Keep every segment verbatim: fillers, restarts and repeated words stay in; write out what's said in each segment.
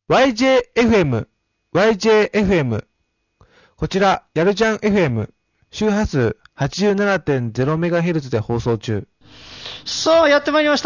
ワイジェーエフエム、ワイジェーエフエム。こちら、やるじゃん エフエム、周波数 はちじゅうななてんゼロメガヘルツ で放送中。 さあ、やってまいりました。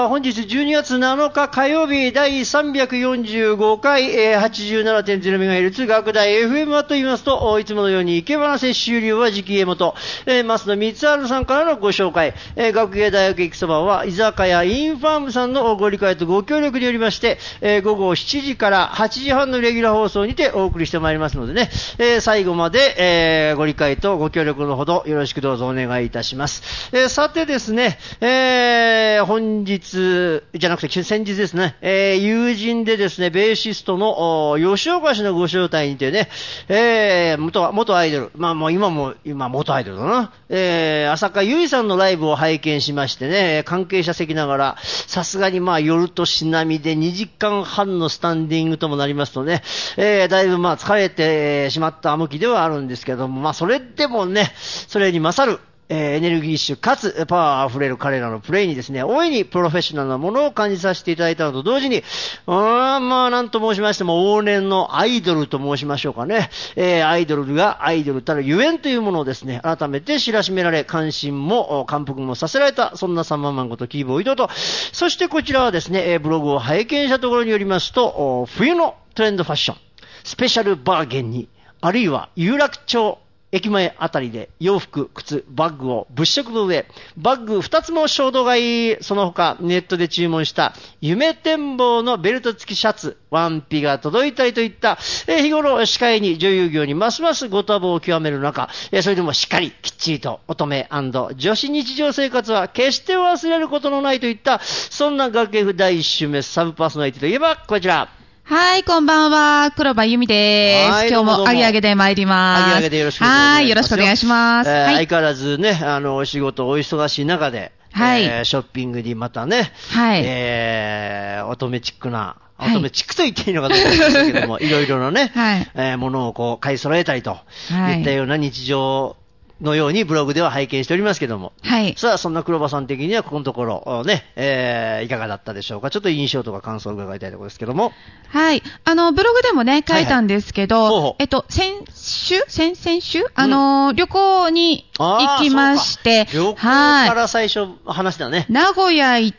本日じゅうにがつなのか火曜日、だいさんびゃくよんじゅうごかい、えー、はちじゅうななてんゼロメガヘルツ 学大 エフエム はと言いますと、いつものように、生け花接終了は直家元、えー、増野光晴さんからのご紹介、えー、学芸大学駅そばは、居酒屋インファームさんのご理解とご協力によりまして、えー、午後しちじからはちじはんのレギュラー放送にてお送りしてまいりますのでね、えー、最後まで、えー、ご理解とご協力のほどよろしくどうぞお願いいたします。えー、さてですね、えー、本日じゃなくて先日ですね、えー、友人でですね、ベーシストの吉岡氏のご招待にてね、えー、元、元アイドル、まあもう今も、今元アイドルだな、えー、浅香唯さんのライブを拝見しましてね、関係者席ながら、さすがにまあ夜としなみでにじかんはんのスタンディングともなりますとね、えー、だいぶまあ疲れてしまった向きではあるんですけども、まあそれでもね、それに勝る、えー、エネルギッシュかつパワーあふれる彼らのプレイにですね、大いにプロフェッショナルなものを感じさせていただいたのと同時に、うーん、まあなんと申しましても往年のアイドルと申しましょうかね、えー、アイドルがアイドルたるゆえんというものをですね、改めて知らしめられ、関心も感服もさせられた、そんなサンマーマンことキーボーイドと、そしてこちらはですね、ブログを拝見したところによりますと、冬のトレンドファッション、スペシャルバーゲンに、あるいは有楽町駅前あたりで洋服、靴、バッグを物色の上、バッグふたつも衝動買い、その他ネットで注文した夢展望のベルト付きシャツ、ワンピが届いたりといった、えー、日頃司会に女優業にますますご多忙を極める中、えー、それでもしっかりきっちりと乙女&女子日常生活は決して忘れることのないといった、そんな学園だいいっ週目サブパーソナリティといえばこちら。 はい、こんばんは。黒羽由美です。今日もあげあげで参ります。 あげあげでよろしくお願いします。 はい、よろしくお願いします。 えーはい、 相変わらずね、あの、お仕事お忙しい中で、 はい、 えー、ショッピングにまたね、 はい、 えー、乙女チックな、乙女チックと言っていいのかどうかですけども、はい、いろいろなね、はい、えー、ものをこう買い揃えたりと、はい、いったような日常のようにブログでは拝見しておりますけども。はい。さあ、そんな黒羽さん的にはここのところ、ね、えー、いかがだったでしょうか。ちょっと印象とか感想を伺いたいところですけども。 はい。あの、ブログでもね、書いたんですけど、はいはい、ほうほうえっと、先週先々週あの、うん、旅行に行きまして、 旅行から最初話だね。はい、 名古屋行って、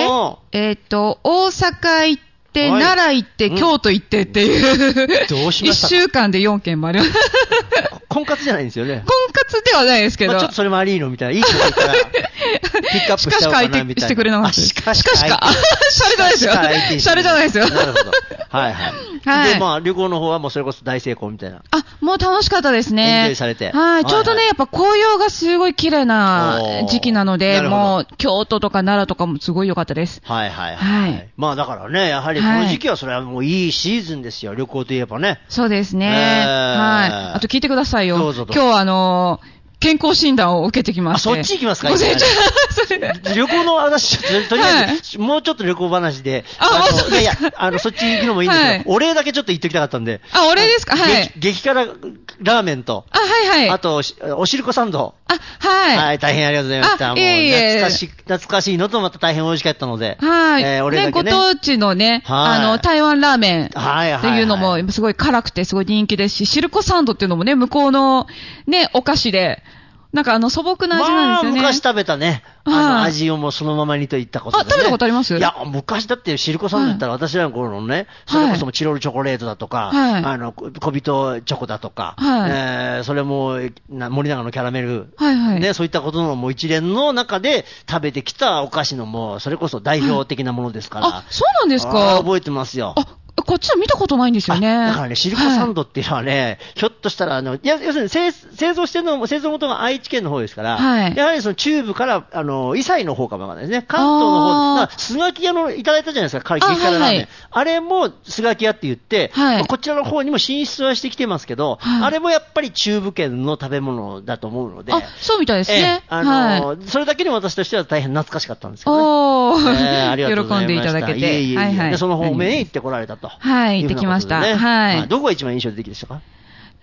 えっと、大阪行って、奈良行って、うん、京都行ってっていう、 どうしましたか？ いっしゅうかんでよんけんもあります。 婚活じゃないんですよね。 婚活ではないですけど。 まあ、ちょっとそれもありーのみたいな。いいこと言ったら、ピックアップしちゃおうかなみたいな。 しかしかしてくれなかった。 しかしかしか。シャレじゃないですよ。シャレじゃないですよ。 なるほど。はいはい。はい、で、まあ、旅行の方はもうそれこそ大成功みたいな。 あ、もう楽しかったですね。 エンジョイされて。 はい。ちょうどね、やっぱ紅葉がすごい綺麗な時期なので、もう、京都とか奈良とかもすごい良かったです。 はいはいはい。はい、まあだからね、やはりこの時期はそれはもういいシーズンですよ。旅行といえばね。 そうですね。はい。あと聞いてくださいよ。 どうぞどうぞ。 今日あのー、健康診断を受けてきまして。 あ、そっち行きますか？旅行の話、とりあえず、はい、もうちょっと旅行話で。 あ、あの、 いやいや、あの、そっち行くのもいいんですけど、はい、お礼だけちょっと言っておきたかったんで。 あ、お礼ですか？はい。 激辛ラーメンと。 あ、はいはい。 あと、おしるこサンド。 あ、はい。 はい、大変ありがとうございました。もう、 いえいえ懐かしい、懐かしいのとまた大変美味しかったので。 はい。 えー、お礼だけね。 ね、ご当地のね、あの、台湾ラーメン。 はいはい。 っていうのも、すごい辛くてすごい人気ですし、しるこサンドっていうのもね、向こうのね、お菓子で、なんかあの素朴な味なんですよね。 まあ、昔食べたね。あの、味をもうそのままにといったことで、ね。 あ、食べたことあります？ いや、昔だってシルコサンド言ったら私らの頃のね、それこそチロルチョコレートだとか、はい、あの、小人チョコだとか、はい、えー、それも、な森永のキャラメル、はいはい、ね、そういったことのもう一連の中で食べてきたお菓子のもう、それこそ代表的なものですから。はい、 あ、そうなんですか？ 覚えてますよ。 あ、こっちは見たことないんですよね。 だからね、シルコサンドっていうのはね、はい、ひょっとしたら、あの、いや、要するに製、製造してるのも、製造元が愛知県の方ですから、はい、やはりその中部から、あの、伊西の方かもわかんないですね。関東の方です。スガキ屋のいただいたじゃないですか、激辛ラーメン。あ、はいはい、あれもスガキ屋って言って、はい、こちらの方にも進出はしてきてますけど、はい、あれもやっぱり中部圏の食べ物だと思うので。 あ、そうみたいですね。 あの、はい、それだけに私としては大変懐かしかったんですけどね。 おー、 えー、ありがとうございました。 喜んでいただけて。 いえいえいえ、 はいはい、 でその方面へ行ってこられたと。 はい、行ってきました。 ね、 はい、 まあ。どこが一番印象的でしたか？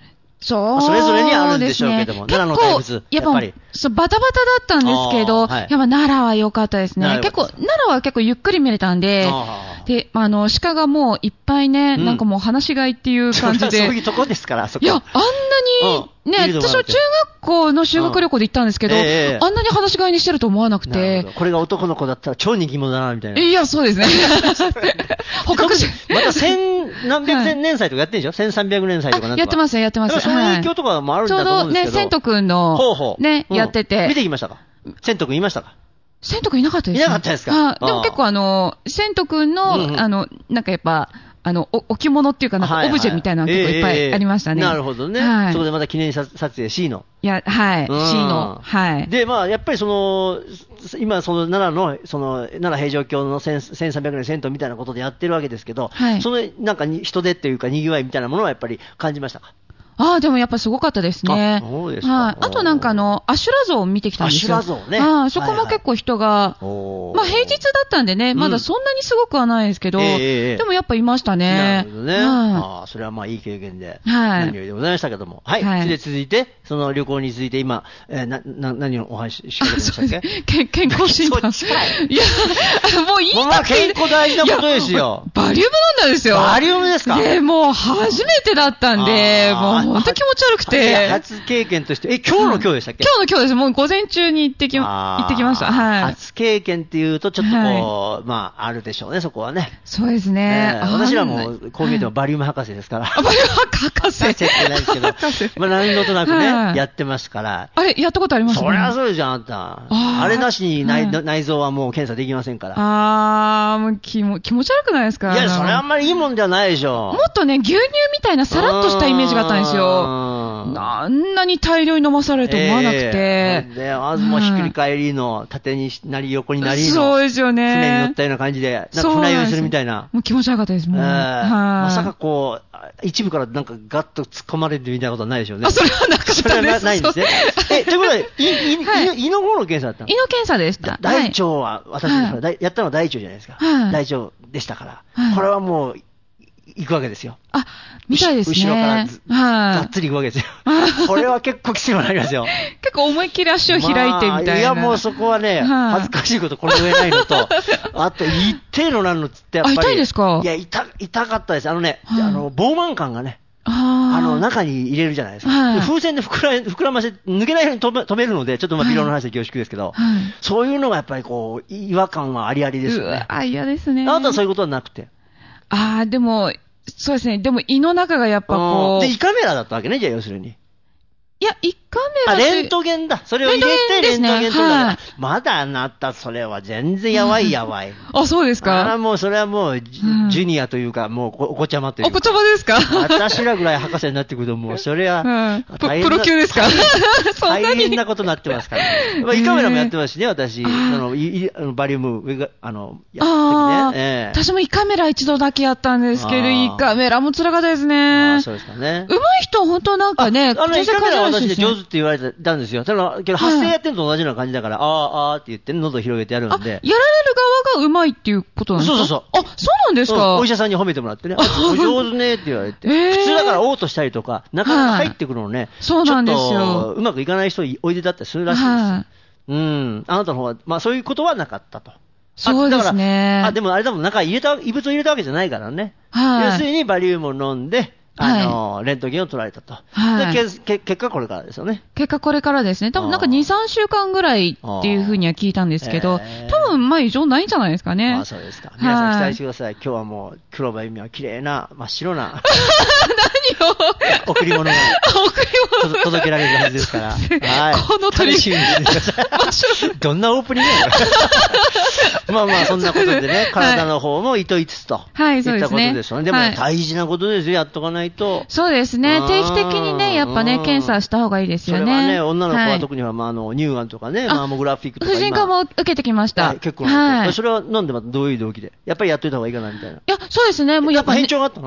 そう、 それぞれにあるんでしょうけども、奈良の大仏、 やっぱり。そう、バタバタだったんですけど、はい、やっぱ奈良は良かったですね。結構、奈良は結構ゆっくり見れたんで、で、あの、鹿がもういっぱいね、うん、なんかもう放し飼いっていう感じで。 そういうとこですから、そこ。 いや、あんなに、ね、私は中学校の修学旅行で行ったんですけど、えー、あんなに放し飼いにしてると思わなくて。 これが男の子だったら超人気者だな、みたいな。 いや、そうですね。捕獲し、 また千何百年祭とかやってるんでしょ、はい、千三百年祭とかなんとか。 やってますよ、やってますよ。 その影響とかもあるんだと思うんですけど。 ちょうどね、千とくんの、ほうほうね、うん、やってて。 見てきましたか？千とくんいましたか？ 千とくんいなかったですね。 いなかったですか？ あでも結構あの、千とくんの、うんうん、あの、なんかやっぱ、あの、置物っていうか、なんかオブジェみたいなの結構いっぱいありましたね。 はいはいえー、なるほどね、はい。そこでまた記念撮影 C の。 いや、はい、うん、C の。はい。 で、まあ、やっぱりその、今、その奈良の、その、奈良平城京の千三百年銭湯みたいなことでやってるわけですけど、はい、その、なんか人手っていうか、賑わいみたいなものはやっぱり感じましたか？ ああ、でもやっぱすごかったですね。 あ、そうですか。 はい。あとなんかあの、アシュラ像を見てきたんですよ。 アシュラ像ね。 ああ、そこも結構人が、はいはい、まあ平日だったんでね、まだそんなにすごくはないですけど、うん、でもやっぱいましたね。 なるほどね。はい、ああ、それはまあいい経験で、はい。何よりでございましたけども。はい。はい、で、続いて、その旅行について今、えー、な、な、何をお話ししかけてましたっけ？ 健健康診断。いや、もういいまあ健康大事なことですよ。 バリウム飲んだんですよ。 バリウムですか？ で、もう初めてだったんで、もう本当気持ち悪くて。 初経験として、え、今日の今日でしたっけ？ 今日の今日です。もう午前中に行ってき、行ってきました。はい。 初経験っていうと、ちょっとこう、はい、まあ、あるでしょうね、そこはね。 そうですね。 えー、私らも、こう見えてもバリウム博士ですから。 バリウム博士博士ってないですけど、まあ、何事なくね、はい、やってますから。 あれ、やったことありますか？ そりゃそうじゃん、あんた。あれなしに内、はい、内臓はもう検査できませんから。 あー、もう気も気持ち悪くないですか？ いや、それあんまりいいもんじゃないでしょ。 もっとね、牛乳みたいなさらっとしたイメージがあったんですよ。あんなに大量に飲まされると思わなくて。 えー、で、まずもひっくり返りの、縦になり、横になりの。 そうですよね。 船に乗ったような感じで、なんか船酔いするみたいな。 もう気持ち悪かったですもん。えー、 まさかこう、一部からなんかガッと突っ込まれるみたいなことはないでしょうね。 あ、それはなかったです。 それはないんですね。え、ということで、い、い、はい、胃の方の検査だったの？ 胃の検査でした。 大腸は、私、はい、やったのは大腸じゃないですか。はい、大腸でしたから。はい、これはもう、行くわけですよ。 あ、みたいですね。 後ろからず、がっつり行くわけですよ。これは結構きついものありますよ。 結構思いっきり足を開いてみたいな。まあ、 いや、もうそこはね、恥ずかしいことこれ上ないのと、あと、一定のなのつってやっぱり。 あ、痛いですか？ いや、痛、痛かったです。あのね、あの、膨満感がね。あの、中に入れるじゃないですか。はい、風船で膨ら、膨らませて、抜けないように止め、止めるので、ちょっとまあ、微量の話で恐縮ですけど、はい、そういうのがやっぱりこう、違和感はありありですよね。 あ、嫌ですね。 あなたはそういうことはなくて。 ああ、でも、そうですね。でも胃の中がやっぱこう。 で、胃カメラだったわけね、じゃあ要するに。 いや、胃カメラあ、レントゲンだ。それを入れてレントゲンとか、ねはい、まだあなた、それは全然やばいやばい。 あ、そうですか？ あもう、それはもう、ジュニアというか、もうお、お子ちゃまというか。 お子ちゃまですか？ 私らぐらい博士になってくると、もう、それは、 大変プロ級ですか？ 大変なことになってますから。まあ、胃カメラもやってますしね、私。あの、いあのバリウム、あの、やった時ね。えー、 私も胃カメラ一度だけやったんですけど、胃カメラも辛かったですね。 あそうですかね。 上手い人、本当なんかね、 あの、胃カメラは私で上手って言われたんですよ。ただ、けど発声やってると同じような感じだから、はい、あーあーって言って喉を広げてやるんで。 やられる側がうまいっていうことなんですか？ そうそうそう。 あ、そうなんですか？ うん、お医者さんに褒めてもらってね。お上手ねって言われて。えー、普通だから嘔吐したりとか、なかなか入ってくるのね。はい、 そうなんですよ。 ちょっとうまくいかない人おいでだったりするらしいです。はい、うん。あなたの方は、まあそういうことはなかったと。 そうですね。 あ、でもあれだもん、中入れた、異物を入れたわけじゃないからね。はい。要するにバリウムを飲んで、あの、はい、レントゲンを取られたと。はい。で、け結果これからですよね。 結果これからですね。多分なんかに、さんしゅうかんぐらいっていうふうには聞いたんですけど、多分まあ異常ないんじゃないですかね。 ああ、そうですか。皆さん期待してください。今日はもう、黒羽由美は綺麗な、真っ白な。 何を贈り物が贈り物届けられるはずですから。はい。 この鳥楽しみにしてください。どんなオープニングやまあまあ、そんなことでね、体の方も糸いつつと。はい、そうですね。いったことですよね。でも、ね、大事なことですよ、やっとかないと。 そうですね。定期的にね、やっぱね、検査した方がいいですよね。 それはね、女の子は特には、まあ、あの、乳がんとかね、マーモグラフィックとか。 婦人科も受けてきました。 はい、結構。はい。それはなんでまたどういう動機でやっぱりやっといた方がいいかなみたいな。いや、そうですね。もうやっぱ変調があったの？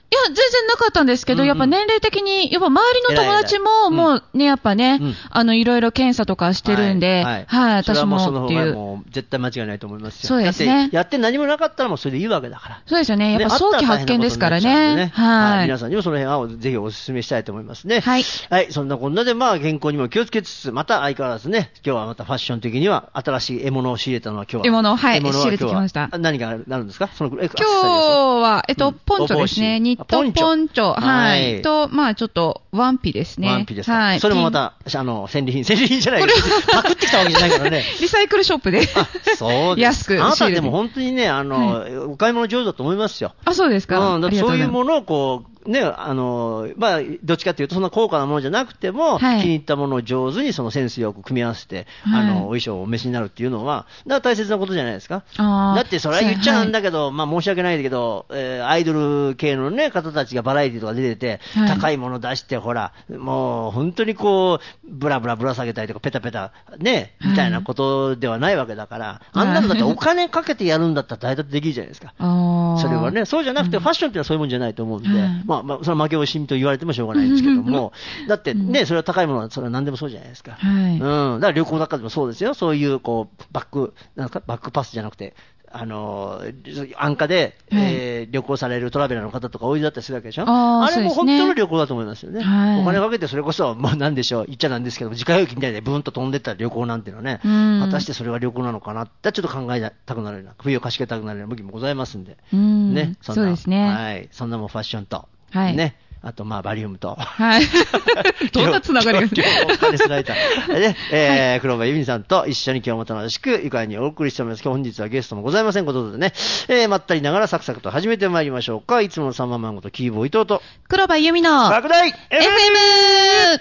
や、全然なかったんですけど、うんうん、やっぱ年齢的に、やっぱ周りの友達も、もうね、やっぱね、うん、あの、いろいろ検査とかしてるんで、はい、はい、はい、私もっていう。それはもうその方がもう絶対間違いないと思いますよ。 そうですね。 だってやって何もなかったらもうそれでいいわけだから。 そうですよね。やっぱ早期発見ですからね。ねはい、はい。 皆さんにもその辺はぜひお勧めしたいと思いますね。 はい。 はい。そんなこんなで、まあ、健康にも気をつけつつ、また相変わらずね、今日はまたファッション的には新しい獲物を仕入れたのは今日は。 獲物、はい。仕入れてきました。 何がなるんですかその今日は、えっと、ポンチョですね。ニットポンチョ。はい。と、まあちょっと、ワンピですね。 ワンピですか。はい。それもまた、あの、戦利品、戦利品じゃないけど、パクってきたわけじゃないからね。 リサイクルショップで。 あ、そうです。 安く。 あなたでも本当にね、あの、お買い物上手だと思いますよ。 あ、そうですか。 うん、だそういうものをこう、ね、あの、まあ、どっちかというと、そんな高価なものじゃなくても、はい、気に入ったものを上手にそのセンスよく組み合わせて、はい、あの、お衣装をお召しになるっていうのは、だから大切なことじゃないですか。だって、それは言っちゃうんだけど、はい、まあ、申し訳ないけど、えー、アイドル系のね、方たちがバラエティとか出てて、はい、高いもの出して、ほら、もう、本当にこう、ブラブラぶら下げたりとか、ペタペタ、ね、みたいなことではないわけだから、はい、あんなのだってお金かけてやるんだったら誰だってできるじゃないですか。それはね、そうじゃなくて、ファッションっていうのはそういうもんじゃないと思うんで、はい、まあ、まあ、その負け惜しみと言われてもしょうがないんですけども、だってね、それは高いものは、それは何でもそうじゃないですか。はい、うん。だから旅行の中でもそうですよ。そういう、こう、バック、なんか、バックパスじゃなくて、あの、安価で、はい、えー、旅行されるトラベラーの方とかおいでだったりするわけでしょ。あ, あれも本当の旅行だと思いますよね。はい、お金かけてそれこそ、まあなんでしょう、言っちゃなんですけど、自家用機みたいでブーンと飛んでった旅行なんていうのはね、果たしてそれは旅行なのかなって、ちょっと考えたくなるような、首をかしげたくなるような向きもございますんで。 うんね、そんな。 そうですね。 はい。そんなもんファッションと。 はい。 ね。あと、まあ、バリウムと。 はい。どんなつながりが今日、お金すられた。ね、えー、黒羽由美さんと一緒に今日も楽しく、愉快にお送りしております。今日本日はゲストもございませんことでね、えー、まったりながらサクサクと始めてまいりましょうか。いつものサンママンゴとキーボー伊藤と、 黒羽由美の、 拡大 エフエム!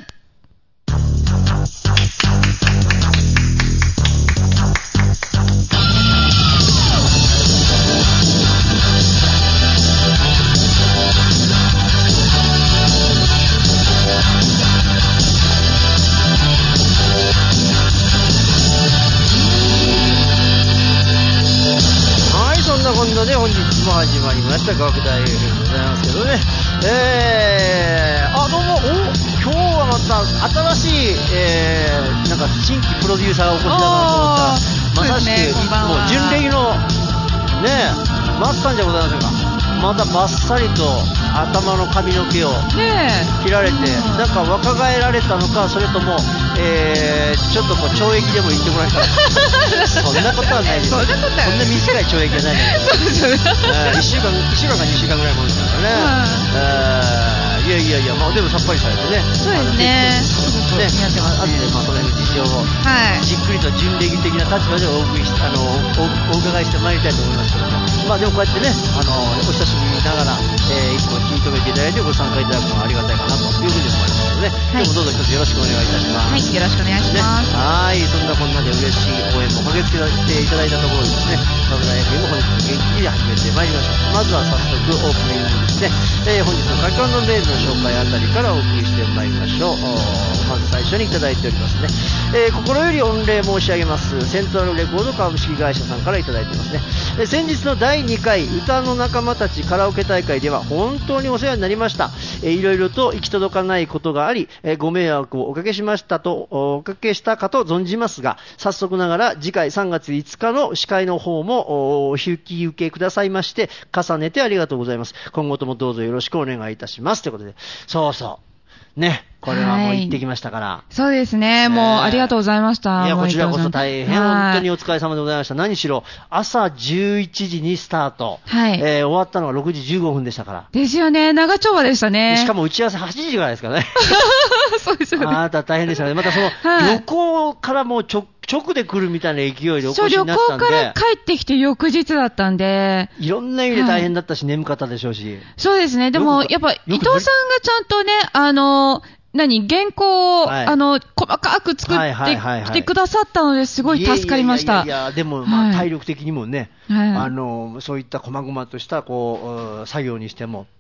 本日も始まりました拡大 エフエム でございますけどね、えー、あどうもお今日はまた新しい、えー、なんか新規プロデューサーがお越しだなと思ったまさしく、ね、もう純レギのねマスさんじゃございませんか。またバッサリと頭の髪の毛を切られて、ね、なんか若返られたのか、それとも、えー、ちょっとこう懲役でも言ってもらえたらそんなことはないです。 そんなことはそんな短い懲役じゃないですよね。いっしゅうかん、いっしゅうかんかにしゅうかんぐらいもんですからね。いやいやいや、まあ、でもさっぱりされてね。 そうですね。 ね、あとで、まあ、その辺の事情を、はい、じっくりと準レギ的な立場でお送りしあの お, お伺いしてまいりたいと思いますけども、まあでもこうやってね、あのお久しぶりながら、えー、いつも気に留めていただいてご参加いただくのはありがたいかなというふうに思いますので、ね、はい、今日もどうぞ一つよろしくお願いいたします。 はい、よろしくお願いします。 ね、はい、そんなこんなで嬉しい応援も駆けつけていただいたところですね、拡大 エフエム 本日も元気に始めてまいりましょう。まずは早速オープニングですね、えー、本日の書き込んのメールの紹介あたりからお送りしてまいりましょう。まず最初にいただいておりますね、えー、心より御礼申し上げます。セントラルレコード株式会社さんからいただいてますね。えー、先日のだいにかい歌の仲間たちカラオケ大会では本当にお世話になりました。えー、いろいろと行き届かないことがあり、えー、ご迷惑をおかけしましたとおかけしたかと存じますが、早速ながら次回さんがついつかの司会の方もお引き受けくださいまして重ねてありがとうございます。今後ともどうぞよろしくお願いいたしますということで、そうそうね、これはもう行ってきましたから、はい、 そうですね、もうありがとうございました。 いや、こちらこそ大変本当にお疲れ様でございました。何しろ朝じゅういちじにスタート、はい、えー、終わったのがろくじじゅうごふんでしたから。 ですよね、長丁場でしたね。 しかも打ち合わせはちじからですからね。 そうですよね。 あなた大変でしたね。またその、はい、旅行からもう直直で来るみたいな勢いでお越しになったんで、 そう、旅行から帰ってきて翌日だったんで、 いろんな意味で大変だったし、はい、眠かったでしょうし。 そうですね。でもやっぱ伊藤さんがちゃんとね、あの何原稿を、はい、あの細かく作ってきてくださったのですごい助かりました。 いやいやいやいや、でも、まあ、体力的にもね、はい、あのそういった細々としたこう作業にしても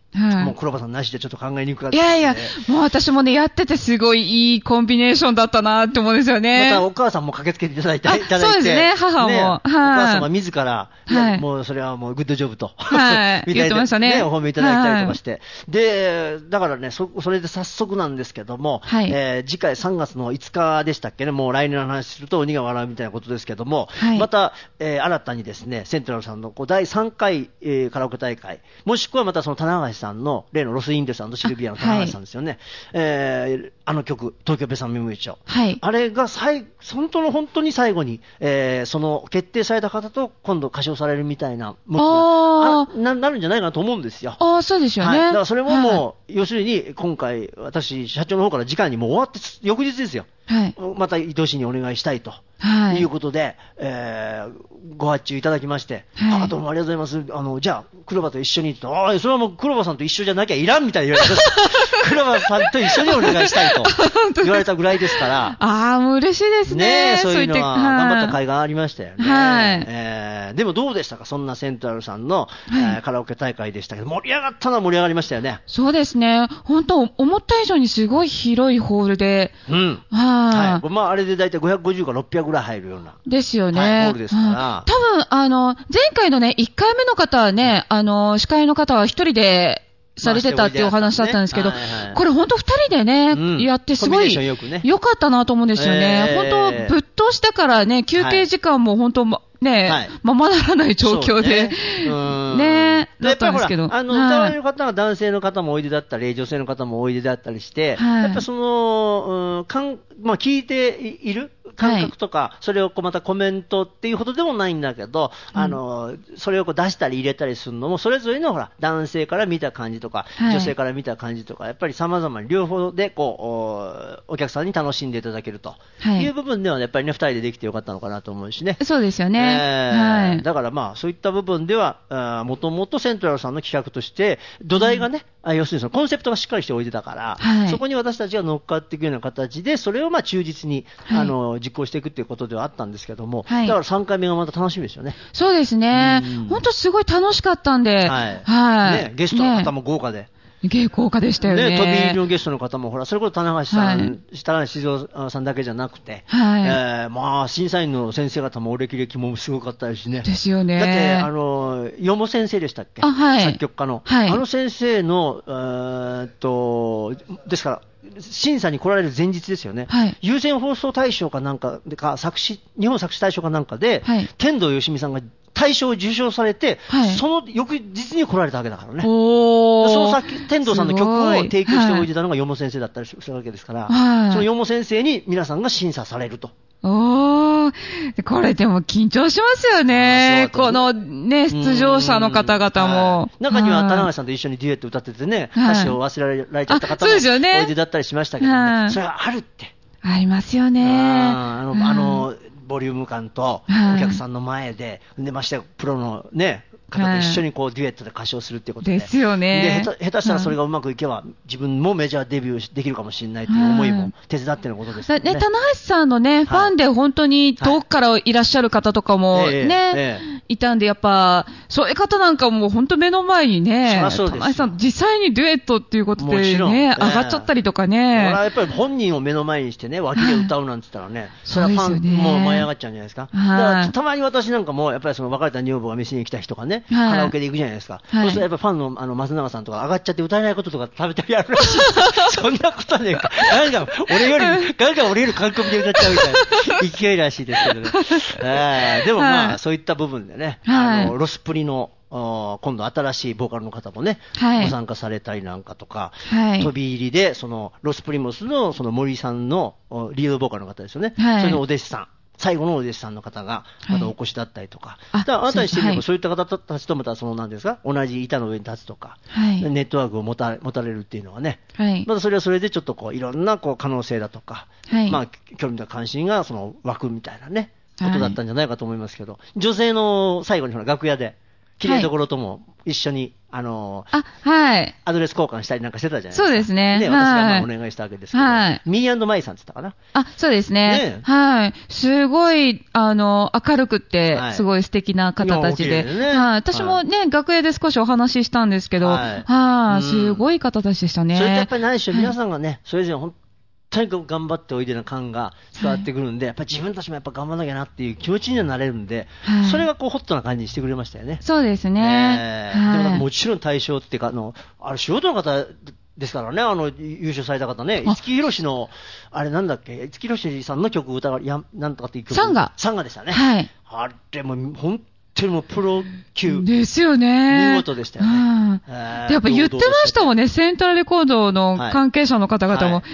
はい、もう黒羽さんなしでちょっと考えにくかった、ね、 いやいや、もう私もね、やっててすごいいいコンビネーションだったなって思うんですよね。 またお母さんも駆けつけていただいて、いただいてそうですね、母も。ね、はい、お母様自ら、はい、もうそれはもうグッドジョブと、 はい、言ってましたね。 ね、お褒めいただいたりとかして。はい、で、だからねそ、それで早速なんですけども、はい、えー、次回さんがつのいつかでしたっけね、もう来年の話すると鬼が笑うみたいなことですけども、はい、また、えー、新たにですね、セントラルさんのこうだいさんかい、えー、カラオケ大会、もしくはまたその棚橋さんの例のロスインデルさんとシルビアの棚橋さんですよね、はい、えー、あの曲、東京ベサンメモリー帳、はい、あれが最本当の本当に最後に、えー、その決定された方と今度歌唱されるみたいな、あななるんじゃないかなと思うんですよ。 あ、そうですよね。はい、 だからそれももう、はい、要するに今回、私、社長の方から時間にもう終わって、翌日ですよ。はい、また伊藤氏にお願いしたいと、はい、いうことで、えー、ご発注いただきまして、はい、あどうもありがとうございます、あのじゃあ、黒羽と一緒にと、あそれはもう黒羽さんと一緒じゃなきゃいらんみたいに言われて、黒羽さんと一緒にお願いしたいと言われたぐらいですから、 ああ、もう嬉しいですね、 ね、そういうのは頑張った甲斐がありましたよね。はい、えー、でもどうでしたか、そんなセントラルさんの、はい、えー、カラオケ大会でしたけど、盛り上がったのは盛り上がりましたよね。 そうですね、本当、思った以上にすごい広いホールで。うん、 はい、まあ、あれで大体ごひゃくごじゅうからろっぴゃくぐらい入るようなですよね、 はい、ホールですから、うん、 多分あの前回のねいっかいめの方はね、あの司会の方は一人でされてたっていうお話だったんですけど、まあね、はいはい、これ本当ふたりでね、うん、やってすごい良、ね、かったなと思うんですよね、えー、本当ぶっ通したからね、休憩時間も本当、はいね、はい、ままならない状況で、ね、ねだったんですけど、 あの、はい、歌われる方は男性の方もおいでだったり、女性の方もおいでだったりして、はい、やっぱその、うんかんまあ、聞いている感覚とか、はい、それをこうまたコメントっていうほどでもないんだけど、うん、あのそれをこう出したり入れたりするのも、それぞれのほら男性から見た感じとか、はい、女性から見た感じとか、やっぱり様々に両方でこう お, お客さんに楽しんでいただけるという部分では、やっぱりね、ふたりでできてよかったのかなと思うしね。 そうですよね。 えーはい、だからまあそういった部分では、もともとセントラルさんの企画として土台がね、うん、要するにそのコンセプトがしっかりしておいてたから、はい、そこに私たちが乗っかっていくような形で、それをまあ忠実に、はい、あの実行していくということではあったんですけども、はい、だからさんかいめがまた楽しみですよね。 そうですね、本当すごい楽しかったんで、 はいはいね、ゲストの方も豪華で、ね、 芸豪華でしたよね。 ね、飛び入りのゲストの方も、ほら、それこそ棚橋さん、はい、棚橋静雄さんだけじゃなくて、はい、えー、まあ、審査員の先生方もお歴々もすごかったしね。 ですよね。 だって、あの、よも先生でしたっけ、はい、作曲家の。はい、あの先生の、えー、っと、ですから、審査に来られる前日ですよね、はい、有線放送大賞かなんかでか作詞、日本作詞大賞かなんかで、はい、天童よしみさんが大賞を受賞されて、はい、その翌日に来られたわけだからね。おその先、天童さんの曲を提供しておいてたのがよも先生だったりするわけですから、はい、そのよも先生に皆さんが審査されると。 おー、これでも緊張しますよね、このね、出場者の方々も。はい、 中には棚橋さんと一緒にデュエット歌っててね、はい、歌詞を忘れられちゃった方もおいでだったりしましたけどね、はい、それはあるって。 ありますよね。 あの、あのボリューム感とお客さんの前で、はい、でましてプロのね、方と一緒にこうデュエットで歌唱するっていうことで、 ですよね。 で下手、下手したらそれがうまくいけば、自分もメジャーデビューできるかもしれないという思いも手伝ってのことですよね。 ね、棚橋さんのね、ファンで本当に遠くからいらっしゃる方とかもね、えええ、いたんで、やっぱそういう方なんかも本当目の前にね、棚橋さん実際にデュエットっていうことでね、上がっちゃったりとかね。 やっぱり本人を目の前にしてね、脇で歌うなんて言ったらね、それはファンも舞い上がっちゃうんじゃないですか。だからたまに私なんかもやっぱりその別れた女房が飯に来た日とかね、カラオケで行くじゃないですか。はい、そうするとやっぱファンのあの松永さんとか上がっちゃって歌えないこととか食べたりあるらしい。そんなことねえか。ガンガン俺よりガンガン俺より完璧で歌っちゃうみたいな勢いらしいですけどね。えー、でもまあ、はい、そういった部分でね、はい、あのロスプリの今度新しいボーカルの方もね、はい、ご参加されたりなんかとか、はい、飛び入りでそのロスプリモスのその森さんのリードボーカルの方ですよね。はい、それのお弟子さん。最後のお弟子さんの方がまたお越しだったりとか、はい、だからあなたにしてみればそういった方たちとまたその何ですか、同じ板の上に立つとか、はい、ネットワークを持た、持たれるっていうのはね、はい、またそれはそれでちょっとこういろんなこう可能性だとか、はい、まあ興味と関心がその湧くみたいなねことだったんじゃないかと思いますけど、女性の最後にほら楽屋で綺麗どころとも一緒に、あのー、 あ、はい。 アドレス交換したりなんかしてたじゃないですか。 そうですね。 ね、私がまあお願いしたわけですけど、 はい、 ミー&マイさんって言ったかな。 あ、そうですね。ね、はい。すごい、あの、明るくて、すごい素敵な方たちで。はい、ね、はい。私もね、はい、楽屋で少しお話ししたんですけど、はい。はい、すごい方たちでしたね。 それってやっぱり何でしょう、皆さんがね、それぞれ本当に頑張っておいでな感が伝わってくるんで、はい、やっぱり自分たちもやっぱ頑張らなきゃなっていう気持ちにはなれるんで、はい、それがこうホットな感じにしてくれましたよね。 そうですね。 えーはい、でももちろん対象っていうか、あの、あれ素人の方ですからね、あの、優勝された方ね、五木ひろしの、あれなんだっけ、五木ひろしさんの曲歌が、やなんとかっていう曲。 サンガ。 サンガでしたね。 はい。 あれも本当にもうプロ級。 ですよね。 見事でしたよね。うん、 でやっぱ言ってましたもんね、セントラルレコードの関係者の方々も、はい、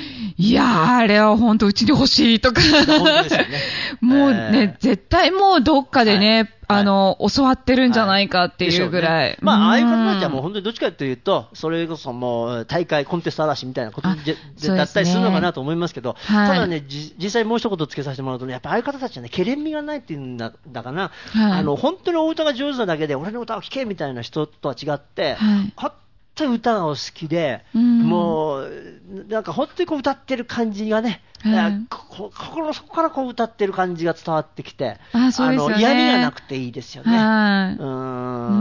いやー、あれは本当うちに欲しいとか。本当ですよね。もうね、えー、絶対もうどっかでね、はいあの、はい、教わってるんじゃないかっていうぐらい。はいね、 まあ、ああいう方たちはもう本当にどっちかというと、それこそもう大会、コンテスト嵐みたいなことで、ね、だったりするのかなと思いますけど、はい、ただね、実際もう一言つけさせてもらうとね、やっぱああいう方たちはね、けれんみがないっていうんだだかな、はい、あの、本当にお歌が上手なだけで、俺の歌を聴けみたいな人とは違って、はい本当に歌がお好きで、うん、もう、なんか本当にこう歌ってる感じがね、うん、心の底からこう歌ってる感じが伝わってきて、 あ、そうですよね、 あの嫌味がなくていいですよね。 はい、 うん、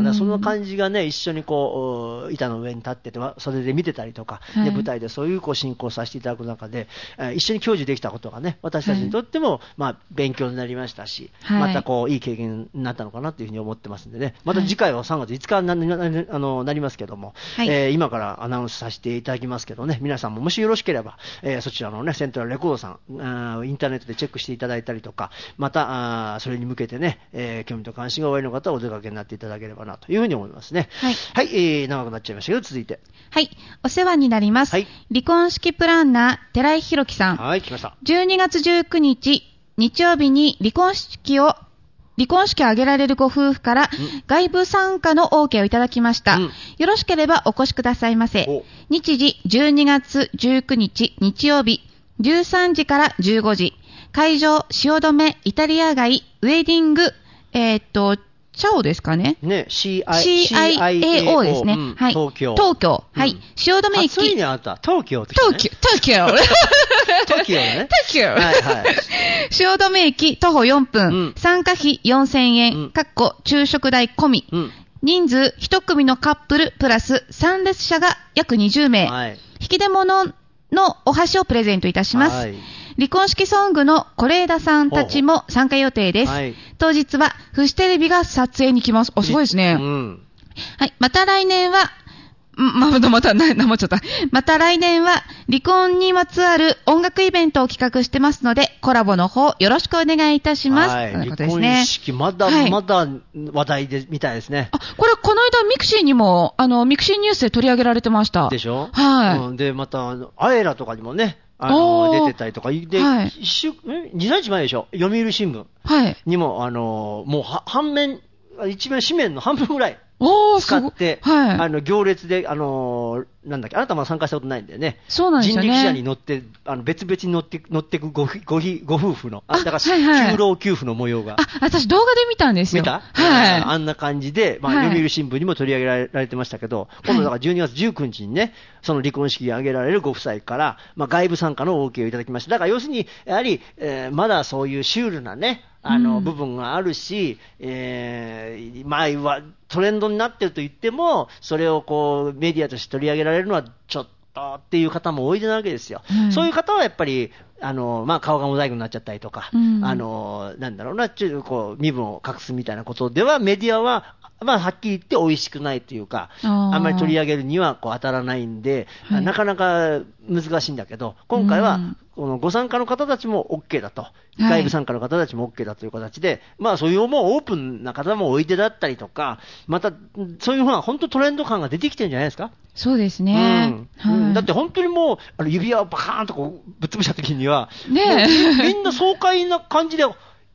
だその感じがね、一緒にこう板の上に立ってて、それで見てたりとか、はい、で舞台でそういうこう進行させていただく中で、一緒に享受できたことがね、私たちにとっても、はいまあ、勉強になりましたし、はい、またこういい経験になったのかなというふうに思ってますんでね、また次回はさんがついつかに な, な, な, あのなりますけども、はいえー、今からアナウンスさせていただきますけどね、皆さんももしよろしければ、えー、そちらのね、セントラルレコードさん、インターネットでチェックしていただいたりとか、またあそれに向けてね、えー、興味と関心がおありの方はお出かけになっていただければなというふうに思いますね。はい、はいえー、長くなっちゃいましたけど、続いて。 はい、お世話になります。はい、離婚式プランナー、寺井宏樹さん。 はい、来ました。 じゅうにがつじゅうくにち、日曜日に離婚式を離婚式を挙げられるご夫婦から外部参加の OK をいただきました、うん、よろしければお越しくださいませ。日時じゅうにがつじゅうくにち日曜日じゅうさんじからじゅうごじ、会場汐留イタリア街ウェディングえー、っとチャオですかね。 ね、 シーアイエーオー ですね。うん、はい。 東京。 東京。はい。うん、汐留駅。 ついにあった。東京って、 ね。東京。東京。 東京ね。 東京。 はいはい。 汐留駅徒歩よんぷん。うん、参加費よんせんえん。かっこ昼食代込み。うん、人数いち組のカップルプラスさん列車が約にじゅうめい。はい、引き出物のお箸をプレゼントいたします。はい、離婚式ソングの是枝さんたちも参加予定です。はい、当日はフジテレビが撮影に来ます。あ、すごいですね。うん、はい。また来年は、ま、また、また、な、なもっちゃった。また来年は離婚にまつわる音楽イベントを企画してますので、コラボの方よろしくお願いいたします。 はい。離婚式、まだまだ話題で、みたいですね。 あ、これこの間ミクシーにも、あの、ミクシーニュースで取り上げられてました。 でしょ？ はい。 うん、で、また、アエラとかにもね、あの出てたりとか、で、はい、一週、に、さんにちまえでしょ、読売新聞にも、はい、あのもう半面、一面紙面の半分ぐらい使って、はい、あの行列で、あのなんだっけ、あなたも参加したことないんだよね。 そうなんですよね。 人力車に乗って、あの別々に乗って乗っていくごごご夫婦の、あ、だから、旧老給付の模様が。 あ、私動画で見たんですよ。 見た？ はい。 あんな感じで、まあ、はい、読売新聞にも取り上げられてましたけど、今度だからじゅうにがつじゅうくにちにね、その離婚式に挙げられるご夫妻から、まあ、外部参加の OK をいただきました。だから要するに、やはり、えー、まだそういうシュールなね、あの、うん、部分があるし、えー、まあ、トレンドになってると言っても、それをこう、メディアとして取り上げられるのは、ちょっとっていう方も多いなわけですよ。うん、そういう方はやっぱり、あの、まあ、顔がモザイクになっちゃったりとか、うん、あの、なんだろうな、ちょっとこう、身分を隠すみたいなことでは、メディアは、まあ、はっきり言って美味しくないというか、あんまり取り上げるにはこう当たらないんで、はい、なかなか難しいんだけど、今回は、このご参加の方たちも OK だと、外部参加の方たちも OK だという形で、はい、まあそういうもうオープンな方もおいでだったりとか、またそういうふうな本当トレンド感が出てきてるんじゃないですか。 そうですね。 うんはい、だって本当にもうあの指輪をバカーンとこうぶっ潰した時には、 ねみんな爽快な感じで、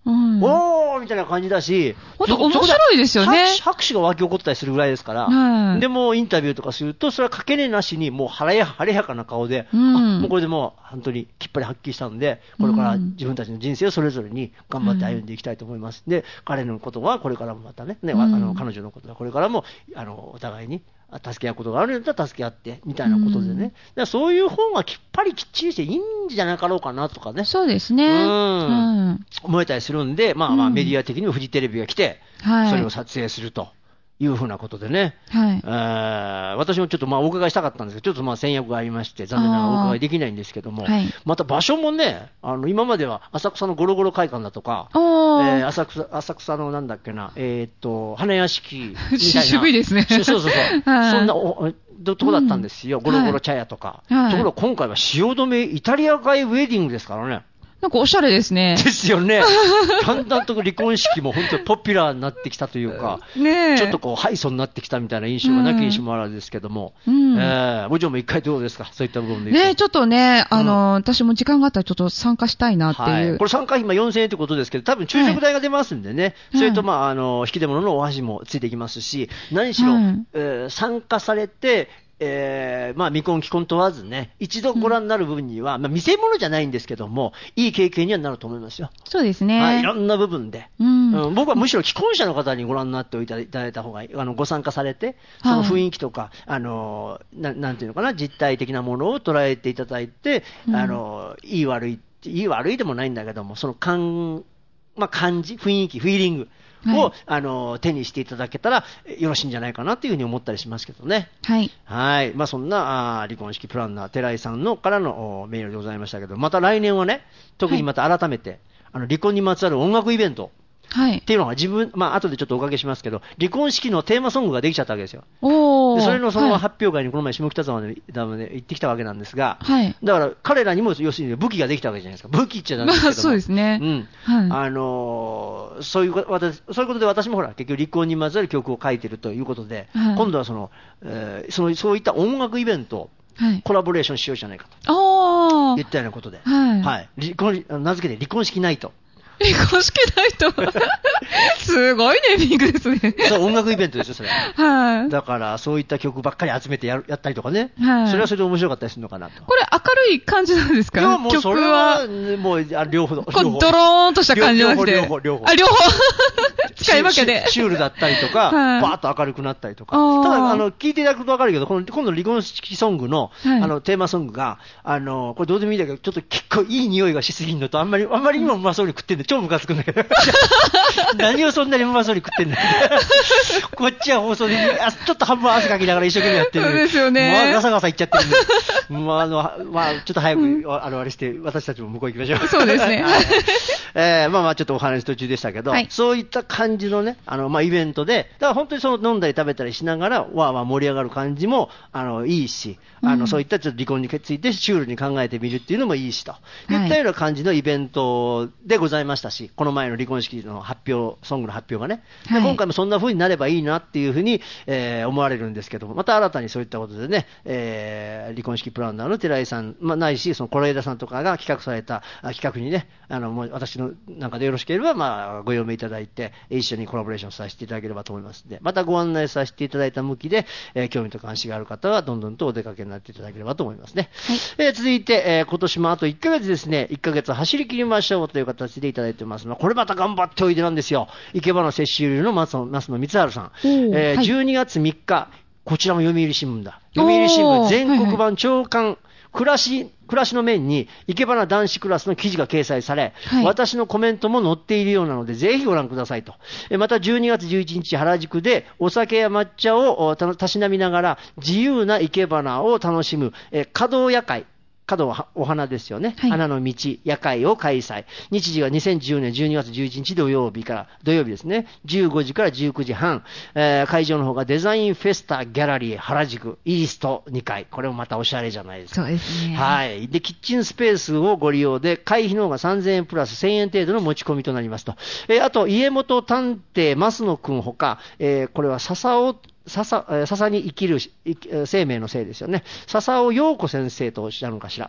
うん、おーみたいな感じだし、 本当面白いですよね。 拍, 拍手が湧き起こったりするぐらいですから、はい、でもインタビューとかすると、それはかけねなしに、もう晴れ晴れやかな顔で、うん、あもうこれでもう本当にきっぱりはっきりしたんで、これから自分たちの人生をそれぞれに頑張って歩んでいきたいと思います。うん、で、彼のことはこれからもまたね、ね、うん、あの彼女のことはこれからもあのお互いに助け合うことがあるんだったら助け合ってみたいなことでね、うん、だからそういう方がきっぱりきっちりしていいんじゃなかろうかなとかね、 そうですね、うんうん、思えたりするんで、まあまあメディア的にもフジテレビが来て、それを撮影するというふうなことでね、はい、えー、私もちょっとまあお伺いしたかったんですけど、ちょっとまあ戦略がありまして、残念ながらお伺いできないんですけども、はい、また場所もね、あの今までは浅草のゴロゴロ会館だとか、えー、浅草、浅草のなんだっけな、えー、っと花屋敷みたいな渋いですね。 そうそうそう、はい、そんなおとこだったんですよ、うん、ゴロゴロ茶屋とか、はい、ところが今回は汐留イタリア街ウェディングですからね。 なんかおしゃれですね。 ですよね。だんだんと離婚式も本当にポピュラーになってきたというか、 ね、 ちょっとこうハイソになってきたみたいな印象がなき印象もあるんですけども、うん、えー、もちろん一回どうですか、そういった部分で。 ね、ちょっとね、あの、うん、私も時間があったらちょっと参加したいなっていう。 はい、これ参加費今よんせんえんということですけど、多分昼食代が出ますんでね、はい、それとまあ、あの、引き出物のお箸もついてきますし、何しろ、はい、えー、参加されて、えー、まあ未婚既婚問わずね、一度ご覧になる部分には、うん、まあ見せ物じゃないんですけども、いい経験にはなると思いますよ。 そうですね。 はい、いろんな部分で、うんうん、僕はむしろ既婚者の方にご覧になっていただいた方がいい、あのご参加されて、その雰囲気とか、はい、あのな、なんていうのかな、実体的なものを捉えていただいて、うん、あのいい悪い、いい悪いでもないんだけども、その感、まあ、感じ、雰囲気、フィーリングを、はい、あの手にしていただけたらよろしいんじゃないかなというふうに思ったりしますけどね。 はい。 はい。まあそんなあ離婚式プランナー寺井さんのからのメールでございましたけど、また来年はね、特にまた改めて、はい、あの離婚にまつわる音楽イベント。はい。っていうのが自分、まあ後でちょっとおかけしますけど、離婚式のテーマソングができちゃったわけですよ。 おー。 でそれのその発表会にこの前下北沢で行ってきたわけなんですが、 はい。 だから彼らにも要するに武器ができたわけじゃないですか。武器っちゃなんですけども。 まあそうですね。 うん。はい。あのー、そういうこと、私、そういうことで私もほら、結局離婚にまつわる曲を書いてるということで、はい、今度はその、えー、その、そういった音楽イベント、はい、コラボレーションしようじゃないかと。言ったようなことで。はい。はい。離婚、名付けて離婚式ナイト。 離婚式ナイトすごいネーミングですね。 そう、音楽イベントですよ、それ。はい。だから、そういった曲ばっかり集めてやるやったりとかね。はい。それはそれで面白かったりするのかなと。 これ、明るい感じなんですか？いや、 もうそれは、もう、あ両方。こう、ドローンとした感じなんですね。 両方、両方。 あ、両方。使い分けで。 シュールだったりとか、はい、バーッと明るくなったりとか。ただ、あの、聞いていただくとわかるけど、この、今度離婚式ソングの、はい、あの、テーマソングが、あの、これどうでもいいんだけど、ちょっと結構いい匂いがしすぎるのと、あんまり、あんまりにもうまそうに食ってんで、超ムカつくんだけど。何をそんなにうまそうに食ってんだよ。こっちは放送で、ちょっと半分汗かきながら一生懸命やってる。 そうですよね。 まあ、ガサガサいっちゃってるんで。まあ、あの、まあ、ちょっと早く、うん、あの、あれして、私たちも向こう行きましょう。 そうですね。 えー、まあまあ、ちょっとお話途中でしたけど、はい、そういった感じのね、あの、まあ、イベントで、だから本当にその飲んだり食べたりしながら、わーわー盛り上がる感じも、あの、いいし、あの、うん、そういったちょっと離婚についてシュールに考えてみるっていうのもいいしと、いったような感じのイベントでございましたし、この前の離婚式の発表、ソングの発表がね、はい、今回もそんな風になればいいなっていうふうに、えー、思われるんですけども、また新たにそういったことでね、えー、離婚式プランナーの寺井さん、まあ、ないし、その是枝さんとかが企画された企画にね、あの、もう私のなんかでよろしければ、まあ、ご用命いただいて、一緒にコラボレーションさせていただければと思いますので、またご案内させていただいた向きで、えー、興味と関心がある方は、どんどんとお出かけになっていただければと思いますね。はい、えー、続いて、えー、今年もあといっかげつですね、いっかげつ走り切りましょうという形でいただいてますが、これまた頑張っておいでなんですよ。生け花摂取流の松野光晴さん。えーはい、じゅうにがつみっか、こちらも読売新聞だ。読売新聞全国版朝刊、はいはい、暮らし、暮らしの面に、生け花男子クラスの記事が掲載され、はい、私のコメントも載っているようなので、ぜひご覧くださいと。またじゅうにがつじゅういちにち、原宿でお酒や抹茶をたしなみながら、自由な生け花を楽しむ、え華道夜会。華道はお花ですよね。はい、花の道、夜会を開催。日時がにせんじゅうねんじゅうにがつじゅういちにち土曜日から、土曜日ですね。じゅうごじからじゅうくじはん。えー、会場の方がデザインフェスタギャラリー原宿イーストにかい。これもまたおしゃれじゃないですか。 そうですね。 はい。で、キッチンスペースをご利用で、会費の方がさんぜんえんプラスせんえん程度の持ち込みとなりますと。えー、あと、家元探偵増野くんほか、えー、これは笹尾笹、笹に生きる生命のせいですよね。笹尾陽子先生とおっしゃるのかしら。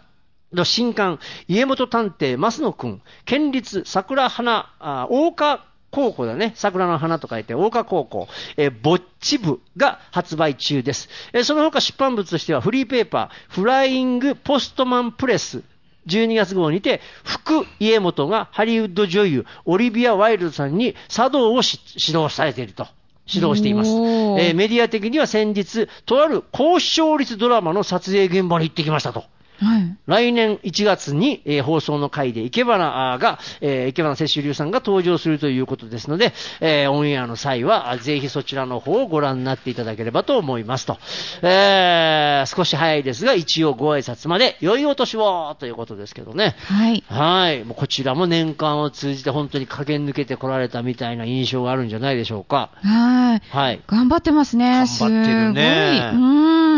の新刊、家元探偵増野くん、県立桜花、あ大花高校だね。桜の花と書いて、大花高校、えー、ぼっち部が発売中です。えー、その他出版物としては、フリーペーパー、フライングポストマンプレス、じゅうにがつ号にて、福家元がハリウッド女優、オリビア・ワイルドさんに茶道を指導されていると。指導しています。えー、メディア的には先日、とある高視聴率ドラマの撮影現場に行ってきましたと。はい、来年いちがつに、えー、放送の回で池花が、えー、池花摂取流さんが登場するということですので、えー、オンエアの際はぜひそちらの方をご覧になっていただければと思いますと、えー、少し早いですが一応ご挨拶まで良いお年をということですけどね。 はい。 はい。もうこちらも年間を通じて本当に駆け抜けてこられたみたいな印象があるんじゃないでしょうか。 はい。 はい。 頑張ってますね。 頑張ってるね。 すごい。うん。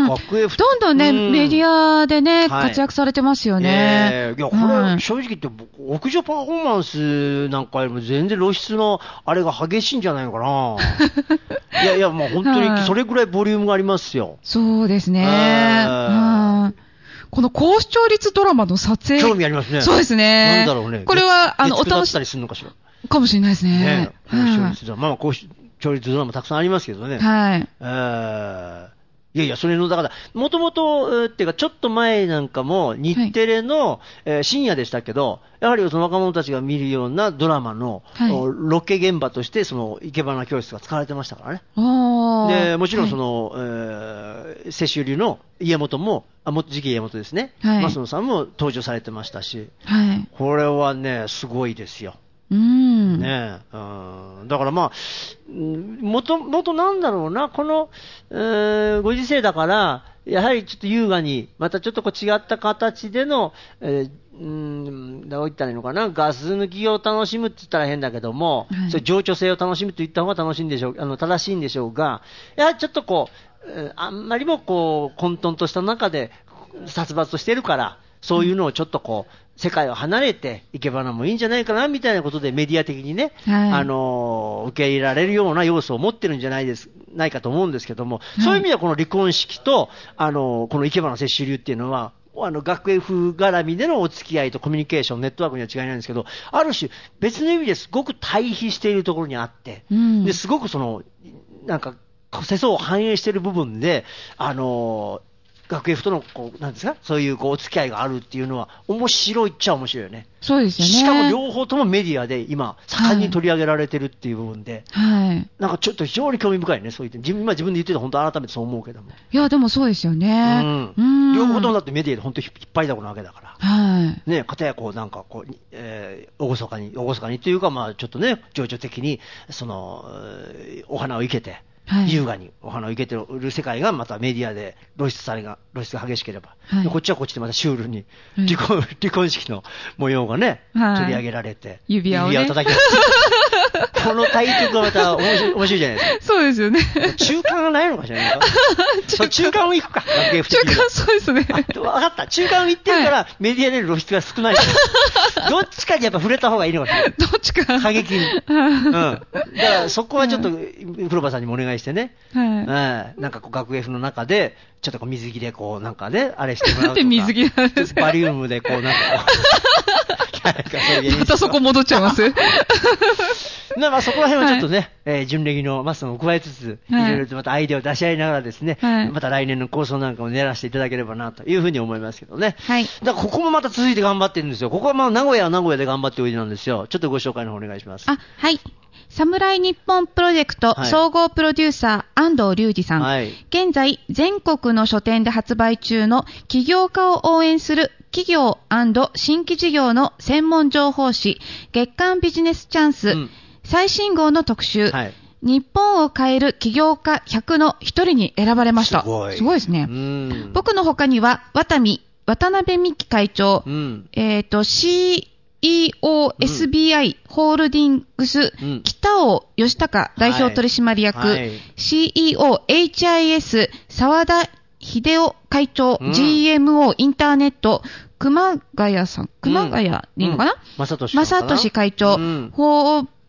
どんどんね、メディアでね、はい、活躍されてますよね。 えー、いや、これ、はい、正直言って、屋上パフォーマンスなんかよりも全然露出のあれが激しいんじゃないのかな。いやいや、もう本当にそれぐらいボリュームがありますよ。 そうですね。えー、うん、この高視聴率ドラマの撮影。 興味ありますね。 そうですね。 なんだろうね。 これは、あの、 お楽しみ。するのかしら。 かもしれないですね。ね、 高視聴率ドラマ。まあ、高視聴率ドラマたくさんありますけどね。 はい。 えーいやいや、それの、だから、もともと、っていうか、ちょっと前なんかも、日テレの、はい、えー、深夜でしたけど、やはりその若者たちが見るようなドラマの、はい、ロケ現場として、その、生け花教室が使われてましたからね。で、もちろんその、はい、えー、摂取流の家元も、あ、も次期家元ですね。はい、増野さんも登場されてましたし、はい、これはね、すごいですよ。 うん。 ねえ、うん。だからまあ、もと、もとなんだろうな、この、えー、ご時世だから、やはりちょっと優雅に、またちょっとこう違った形での、えー、うん、どう言ったらいいのかな、ガス抜きを楽しむって言ったら変だけども、はい、そういう情緒性を楽しむと言った方が楽しいんでしょう、あの、正しいんでしょうが、やはりちょっとこう、あんまりもこう、混沌とした中で、殺伐としてるから、そういうのをちょっとこう、世界を離れていけばなもいいんじゃないかなみたいなことでメディア的にね、はい、あの受け入れられるような要素を持ってるんじゃないですないかと思うんですけども、はい、そういう意味ではこの離婚式とあのこのいけばな摂取流っていうのはあの学園風絡みでのお付き合いとコミュニケーションネットワークには違いないんですけど、ある種別の意味ですごく対比しているところにあって、うん、ですごくそのなんか世相を反映している部分であの学園とのこうなんですか、そういうこうお付き合いがあるっていうのは面白いっちゃ面白いよね。 そうですよね。 しかも両方ともメディアで今盛んに取り上げられてるっていう部分で、はい、なんかちょっと非常に興味深いね。そう言って自分、まあ、自分で言ってた本当改めてそう思うけども。 いやでもそうですよね。 うん。うん、両方ともだってメディアで本当に引っ張りだこなわけだから。 はい。 ね、片やこうなんかこう、えー、おごそかにおごそかにっていうかまあちょっとね情緒的にそのお花を生けて。はい、優雅にお花を生けてる世界がまたメディアで露出されが露出が激しければ、はい、こっちはこっちでまたシュールに離婚、はい、離婚式の模様がね、はい、取り上げられて指輪を、ね、 指輪を叩きこの対局がまた面白い、面白いじゃないですか。 そうですよね。 中間がないのかしらないか。そう中間を行くか。 中間そうですね。 分かった。中間を行ってるから、はい、メディアでの露出が少ない。どっちかにやっぱ触れた方がいいのかしらない。 どっちか。 過激に。うん。だからそこはちょっと黒羽さんにもお願いしてね。はい。うん。なんかこう学園の中でちょっとこう水着でこうなんかねあれしてもらうとか。 で水着なんですか。 バリウムでこうなんかこう。なんかそういうまたそこ戻っちゃいます。 まあそこら辺はちょっとね、はい、えー、純レギのマスを加えつつ、はい、いろいろとまたアイデアを出し合いながらですね、はい、また来年の構想なんかを練らせていただければなというふうに思いますけどね。はい。だからここもまた続いて頑張ってるんですよ。ここはまあ名古屋は名古屋で頑張っておいでなんですよ。ちょっとご紹介の方お願いします。 あ、はい。サムライ日本プロジェクト総合プロデューサー、安藤隆二さん、はい、現在全国の書店で発売中の起業家を応援する企業&新規事業の専門情報誌月刊ビジネスチャンス、うん、最新号の特集、はい、日本を変える起業家ひゃくの一人に選ばれました。 すごい。 すごいですね。うん、僕の他には渡美渡辺美樹会長、うん、えっ、ー、と シーイーオーエスビーアイ ホールディングス、うん、北尾義孝代表取締役、はいはい、シーイーオーエイチアイエス 澤田秀夫会長、うん、ジーエムオー インターネット熊谷さん、熊谷でいいのかな、 正俊正俊会長、うん、フォー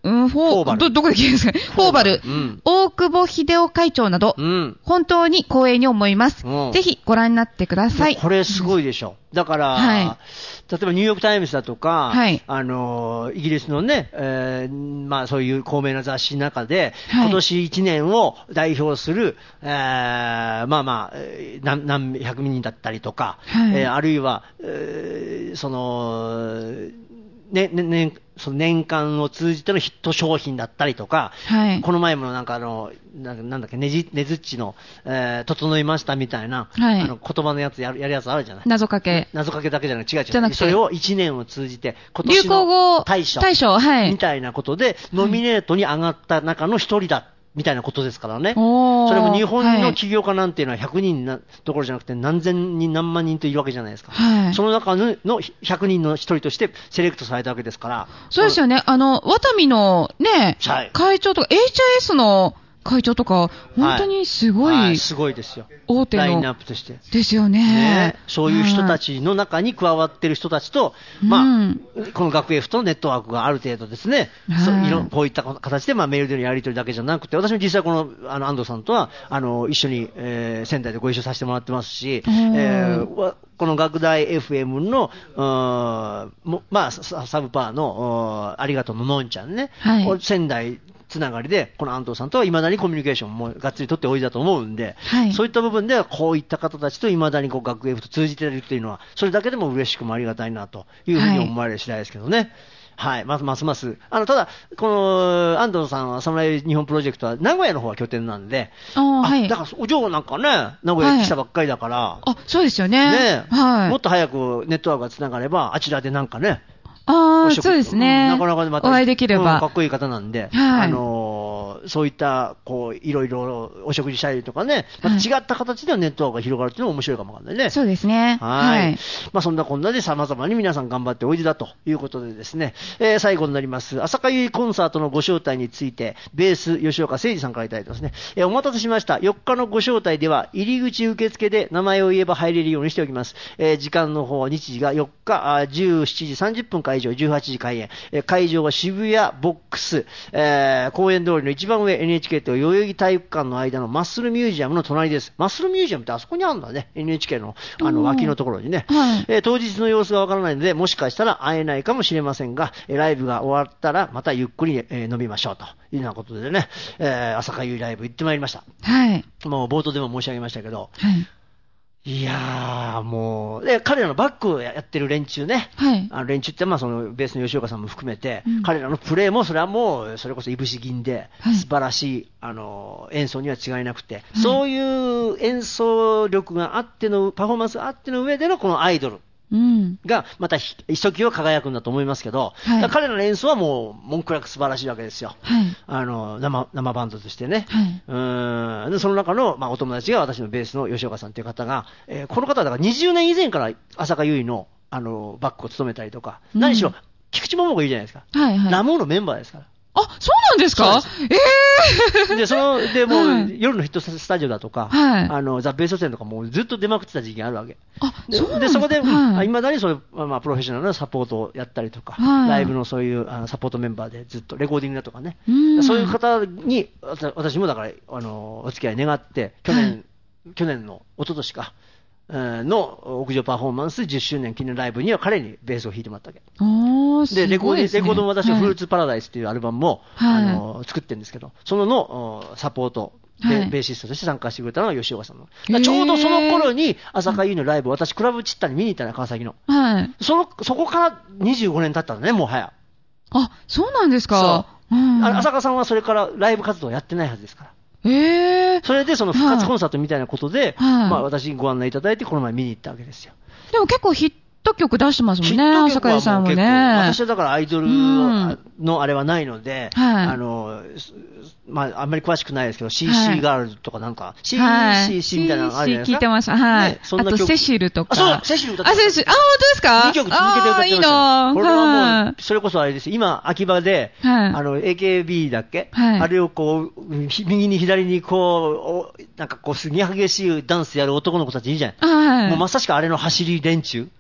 うん、フォーバル。ど、どこで聞いるんですか？フォーバル。うん、大久保秀夫会長など、うん、本当に光栄に思います。うん、ぜひご覧になってください。 これすごいでしょ。だから、はい、例えばニューヨークタイムズだとか、はい、あの、イギリスのね、えー、まあそういう高名な雑誌の中で、はい、今年いちねんを代表する、えー、まあまあ、何、何百人だったりとか、はい、えー、あるいは、えー、その、ね、ね、ね、その年間を通じてのヒット商品だったりとか、はい、この前もなんかあの、なんだっけ、ねじ、ねずっちの、えー、整いましたみたいな、はい、あの言葉のやつやる、やるやつあるじゃない。 謎かけ。 謎かけだけじゃない、違う違う。じゃなくてそれをいちねんを通じて、今年流行語大賞。 大賞、はい。 みたいなことで、ノミネートに上がった中の一人だ。みたいなことですからね。それも日本の起業家なんていうのはひゃくにんどころじゃなくて何千人何万人といるわけじゃないですか。はい、その中のひゃくにんの一人としてセレクトされたわけですから。 そうですよね。あの、ワタミのね、はい、会長とか エイチアイエス の会長とか、本当にすごい、はいはい、 すごいですよ。 大手の。 ラインナップとして。 ですよね。ね、 そういう人たちの中に加わってる人たちと、うん、まあ、この学 F とのネットワークがある程度ですね、はい、そうこういった形で、まあ、メールでのやり取りだけじゃなくて、私も実際この、あの、安藤さんとは、あの、一緒に、えー、仙台でご一緒させてもらってますし、えー、この学大 エフエム の、もまあ、サブパーの、ありがとうののんちゃんね、はい、仙台、つながりで、この安藤さんとはいまだにコミュニケーションもがっつり取っておいでだと思うんで、はい、そういった部分ではこういった方たちといまだにこう学 F と通じているというのは、それだけでも嬉しくもありがたいなというふうに思われる次第ですけどね。はい、はい、ますますます。あの、ただ、この安藤さんは侍日本プロジェクトは名古屋の方が拠点なんで、あ、はい、だからお嬢なんかね、名古屋に来たばっかりだから、はい、 あ、そうですよね。 ね、はい、もっと早くネットワークがつながれば、あちらでなんかね、 ああ、そうですね。 うん、なかなかまたお会いできれば、 うん、かっこいい方なんで、はい、あのー、そういったこういろいろお食事したりとかね、また違った形でのネットワークが広がるっていうのも面白いかもわかんないね。 そうですね。 はい。はい、まあそんなこんなで様々に皆さん頑張っておいでだということでですね、えー、最後になります朝香ゆいコンサートのご招待についてベース吉岡誠二さんからいただいてますね。えー、お待たせしました。よっかのご招待では入り口受付で名前を言えば入れるようにしておきます。えー、時間の方日時がよっかじゅうしちじさんじゅっぷん会場じゅうはちじ開演、えー、会場は渋谷ボックス、えー、公園通りの一番上 エヌエイチケー と代々木体育館の間のマッスルミュージアムの隣です。マッスルミュージアムってあそこにあるんだね。エヌエイチケー のあの脇のところにね、はい、えー、当日の様子がわからないのでもしかしたら会えないかもしれませんが、えー、ライブが終わったらまたゆっくり、えー、飲みましょうというようなことでね、えー、朝香ゆいライブ行ってまいりました。はい。もう冒頭でも申し上げましたけど、はい、いやー、もう、で、彼らのバックをやってる連中ね。はい。あの連中って、まあ、その、ベースの吉岡さんも含めて、うん、彼らのプレーも、それはもう、それこそいぶし銀で、はい、素晴らしい、あの、演奏には違いなくて、はい、そういう演奏力があっての、パフォーマンスがあっての上での、このアイドル。うん、がまたひときわ輝くんだと思いますけど、はい、彼らの演奏はもう文句なく素晴らしいわけですよ、はい、あの 生, 生バンドとしてね、はい、うーんでその中の、まあ、お友達が私のベースの吉岡さんという方が、えー、この方はだからにじゅうねん以前から朝香ゆい の, あのバックを務めたりとか、うん、何しろ菊池桃子いるじゃないですか、はいはい、ラモーのメンバーですから。 あ、そうなんですか？ええー、で、その、で、もう、はい、夜のヒットスタジオだとか、はい、あの、ザ・ベース店とかもうずっと出まくってた時期があるわけ。 あ、そうなんで、そこで、はい、未だにそういう、まあ、プロフェッショナルなサポートをやったりとか、はい、ライブのそういうあのサポートメンバーでずっとレコーディングだとかね、そういう方に、私もだから、あの、お付き合い願って、去年、はい、去年の、一昨年か、の屋上パフォーマンスじゅっしゅうねん記念ライブには彼にベースを弾いてもらったわけ。 おー、 で、レコード、 すごいですね、 レコードも私はフルーツパラダイスっていうアルバムも、はい、あの作ってるんですけど、そののサポートで、はい、ベーシストとして参加してくれたのが吉岡さんの。ちょうどその頃に朝香ゆいのライブを私クラブチッタに見に行ったの、川崎の。はい。その、そこからにじゅうごねん経ったのね、もはや。 あ、そうなんですか。 そう。うん、朝香さんはそれからライブ活動やってないはずですから。 えー、 それでその復活コンサートみたいなことで、はい、まあ私にご案内いただいてこの前見に行ったわけですよ。 でも結構ヒット曲出してますもんね、朝香ゆいさんもね。 私はだからアイドルのあれはないので、うん、はい、あの、まああんまり詳しくないですけど、シーシー ガールズとかなんか、シーシーシー みたいなのあるじゃないですか。 聞いてました。はい。ね、そんな曲あとセシルとか。 あ、そう、セシル歌ってます。あ、セシル。あ、本当ですか？ にきょく続けて歌ってました。いいな。 これはもう、それこそあれです。今、秋葉で、はい、あの、エーケービー だっけ、はい、あれをこう、右に左にこう、なんかこう、すげえ激しいダンスやる男の子たちいいじゃん。はい、もうまさしくあれの走り連中。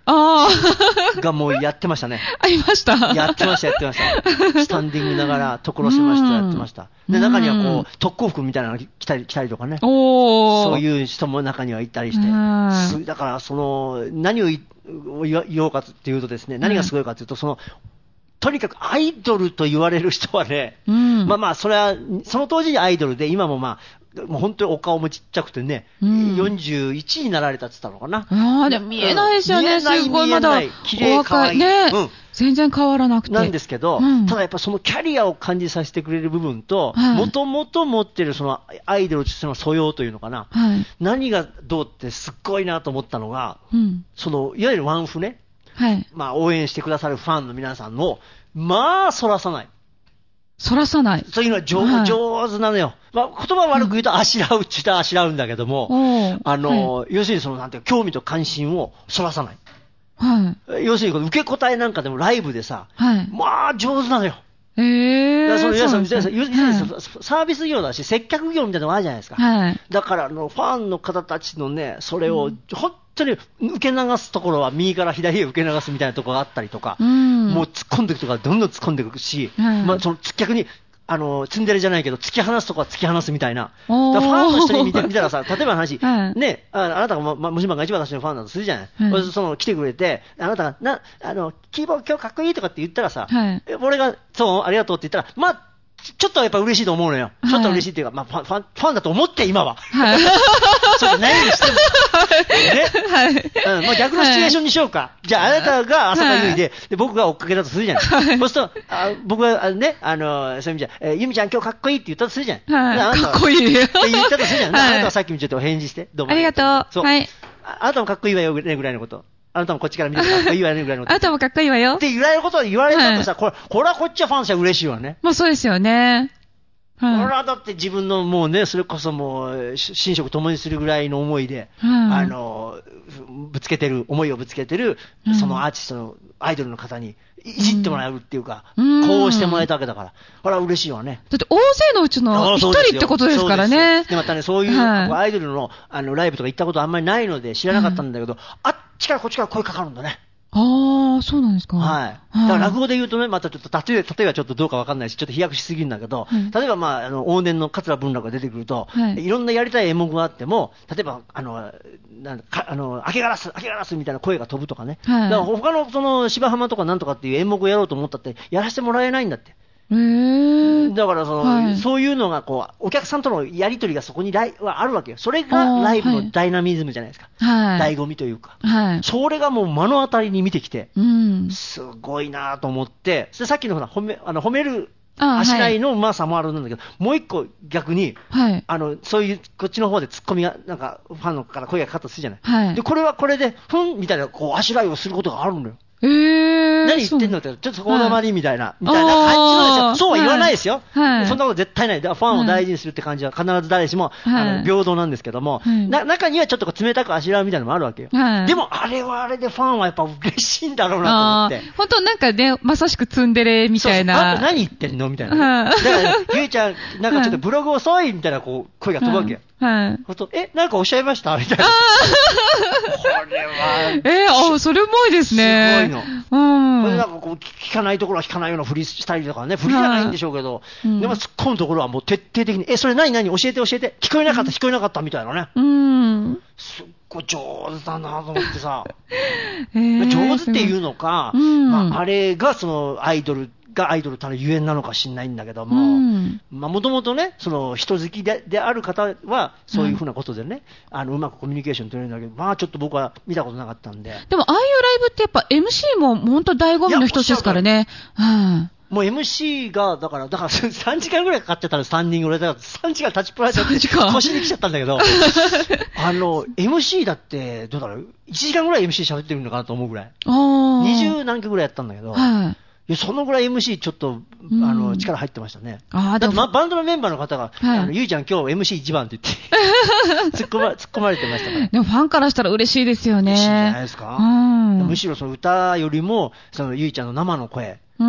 あがもうやってましたね。 ありました。 やってました、やってました。スタンディングながら、所狭しとやってました。で、中にはこう、特攻服みたいなの着たり、着たりとかね。 おそういう人も中にはいたりして。だから、その、何を言おうかっていうとですね、何がすごいかというと、その、とにかくアイドルと言われる人はね、うん、まあまあ、それは、その当時にアイドルで、今もまあ、もう本当にお顔もちっちゃくてね、うん、よんじゅういちになられたって言ったのかな。 ああ、でも見えないですよね、 うん、すごいまだ。 綺麗可愛いね、うん、全然変わらなくて。 なんですけど、うん、ただやっぱそのキャリアを感じさせてくれる部分と、もともと持ってるそのアイドルとしての素養というのかな、はい、何がどうってすっごいなと思ったのが、うん、そのいわゆるワンフね、はい、まあ応援してくださるファンの皆さんの、まあ、そらさない。 そらさない。 そういうのは 上,、はい、上手なのよ。まあ、言葉悪く言うとあしらうっちゅったらあしらうんだけども、うん、あの、はい、要するにその、なんていうか、興味と関心をそらさない。はい。要するに、受け答えなんかでもライブでさ、はい、まあ、上手なのよ。 へえー。 だからその、そうですね、要するにサービス業だし、接客業みたいなのがあるじゃないですか。はい。だから、あの、ファンの方たちのね、それを、ほん本当に受け流すところは右から左へ受け流すみたいなところがあったりとか、うん、もう突っ込んでいくとかどんどん突っ込んでいくし、うん、まあ、その逆にあのツンデレじゃないけど突き放すとこは突き放すみたいな、だからファンの人に見てみたらさ、例えばの話、はい、ね、あ, あなたが、まま、虫歯が一番私のファンだとするじゃない、はい、その来てくれて、あなたがなあのキーボード今日かっこいいとかって言ったらさ、はい、俺がそうありがとうって言ったら、まあちょっとやっぱ嬉しいと思うのよ。ちょっと嬉しいっていうか、はい、まあファン、ファンだと思って、今は。はい。ちょっと何にしても。ね。はい。うん。まあ逆のシチュエーションにしようか。はい、じゃあ、あなたが浅香由衣で、で、僕が追っかけだとするじゃない。はい、そうすると、あ僕がね、あの、そういう意味じゃ、えー、由美ちゃん今日かっこいいって言ったとするじゃん。はい。あなたかっこいい。 って言ったとするじゃん。はい、あなたはさっきもちょっと返事して。どうも。 ありがとう。 そう。はい。あなたもかっこいいわよね、ぐらいのこと。あなたもこっちから見てかっこいいわね、ぐらいのこと。 あなたもかっこいいわよ。 って言われることを言われたとさ、はい、これ、これはこっちはファンしたら嬉しいわね。 まあそうですよね。 はい、俺はだって自分のもうね、それこそもう、寝食共にするぐらいの思いで、はい、あの、ぶつけてる、思いをぶつけてる、うん、そのアーティストの、アイドルの方に、いじってもらえるっていうか、うん、こうしてもらえたわけだから、これは嬉しいわね。 だって大勢のうちの一人ってことですからね。 で、またね、そういう、はい、アイドルの、あの、ライブとか行ったことあんまりないので知らなかったんだけど、うん、あっちからこっちから声かかるんだね。 ああ、そうなんですか。 はい。だから落語で言うとね、またちょっと、例えば、例えばちょっとどうかわかんないし、ちょっと飛躍しすぎるんだけど、はい、例えばまあ、あの、往年の桂文楽が出てくると、はい、いろんなやりたい演目があっても、例えば、あの、なんか、あの、明けガラス、明けガラスみたいな声が飛ぶとかね。はい、だから他のその、芝浜とかなんとかっていう演目をやろうと思ったって、やらせてもらえないんだって。 へーだからその、はい、そういうのがこうお客さんとのやり取りがそこにライはあるわけよ。それがライブのダイナミズムじゃないですか、はい、醍醐味というか、はい、それがもう目の当たりに見てきて、うん、すごいなと思って、それさっきのほら褒め、あの褒めるあしないのうまさもあるんだけど、はい、もう一個逆に、はい、あのそういうこっちの方でツッコミがなんかファンのから声がかかったとするじゃない、はい、でこれはこれでふんみたいなこうあしらいをすることがあるのよ。 えー、 何言ってんのって、ちょっとそこだまりみたいな、はい、みたいな感じなんですよ。そうは言わないですよ。はい、そんなこと絶対ない。だからファンを大事にするって感じは必ず誰しも、はい、あの平等なんですけども、はい、な、中にはちょっとこう冷たくあしらうみたいなのもあるわけよ。はい、でもあれはあれでファンはやっぱ嬉しいんだろうなと思って。 本当なんかね、まさしくツンデレみたいな。 そうそうあんた何言ってんのみたいな、ね。だから、ゆいちゃん、なんかちょっとブログ遅いみたいなこう声が飛ぶわけよ。はい。そうえ、なんかおっしゃいましたみたいな。これは。 えー、あ、それうまいですね。 すごいの。うん。これなんかこう、聞かないところは聞かないようなふりしたりとかね、ふりじゃないんでしょうけど、うん、でも突っ込むところはもう徹底的に、え、それ何何教えて教えて、聞こえなかった、聞こえなかったみたいなね。うん。すっごい上手だなと思ってさ。えー、上手っていうのか、うん、まあ、あれがそのアイドル、がアイドルたるゆえんなのか知んないんだけども、うん、まあもともとね、その人好き で, である方はそういうふうなことでね、うん、あのうまくコミュニケーション取れるんだけど、まあちょっと僕は見たことなかったんで。 でもああいうライブってやっぱ エムシー も本当醍醐味の一つですからね。 もう エムシー がだからだからさんじかんぐらいかかってたのさんにんぐらいだからさんじかん立ちっぱなしちゃって腰に来ちゃったんだけど、あの エムシー だってどうだろういちじかんぐらい エムシー 喋ってるのかなと思うぐらい。にじゅうなんきょぐらいやったんだけど。はいいやそのぐらい エムシー ちょっと、あの、うん、力入ってましたね。あだって、ま、バンドのメンバーの方が、はい、あのゆいちゃん今日 エムシーいち 番って言って突っ込ま、突っ込まれてましたから。 でもファンからしたら嬉しいですよね。 嬉しいんじゃないですか。うん、むしろその歌よりも、そのゆいちゃんの生の声、 うん、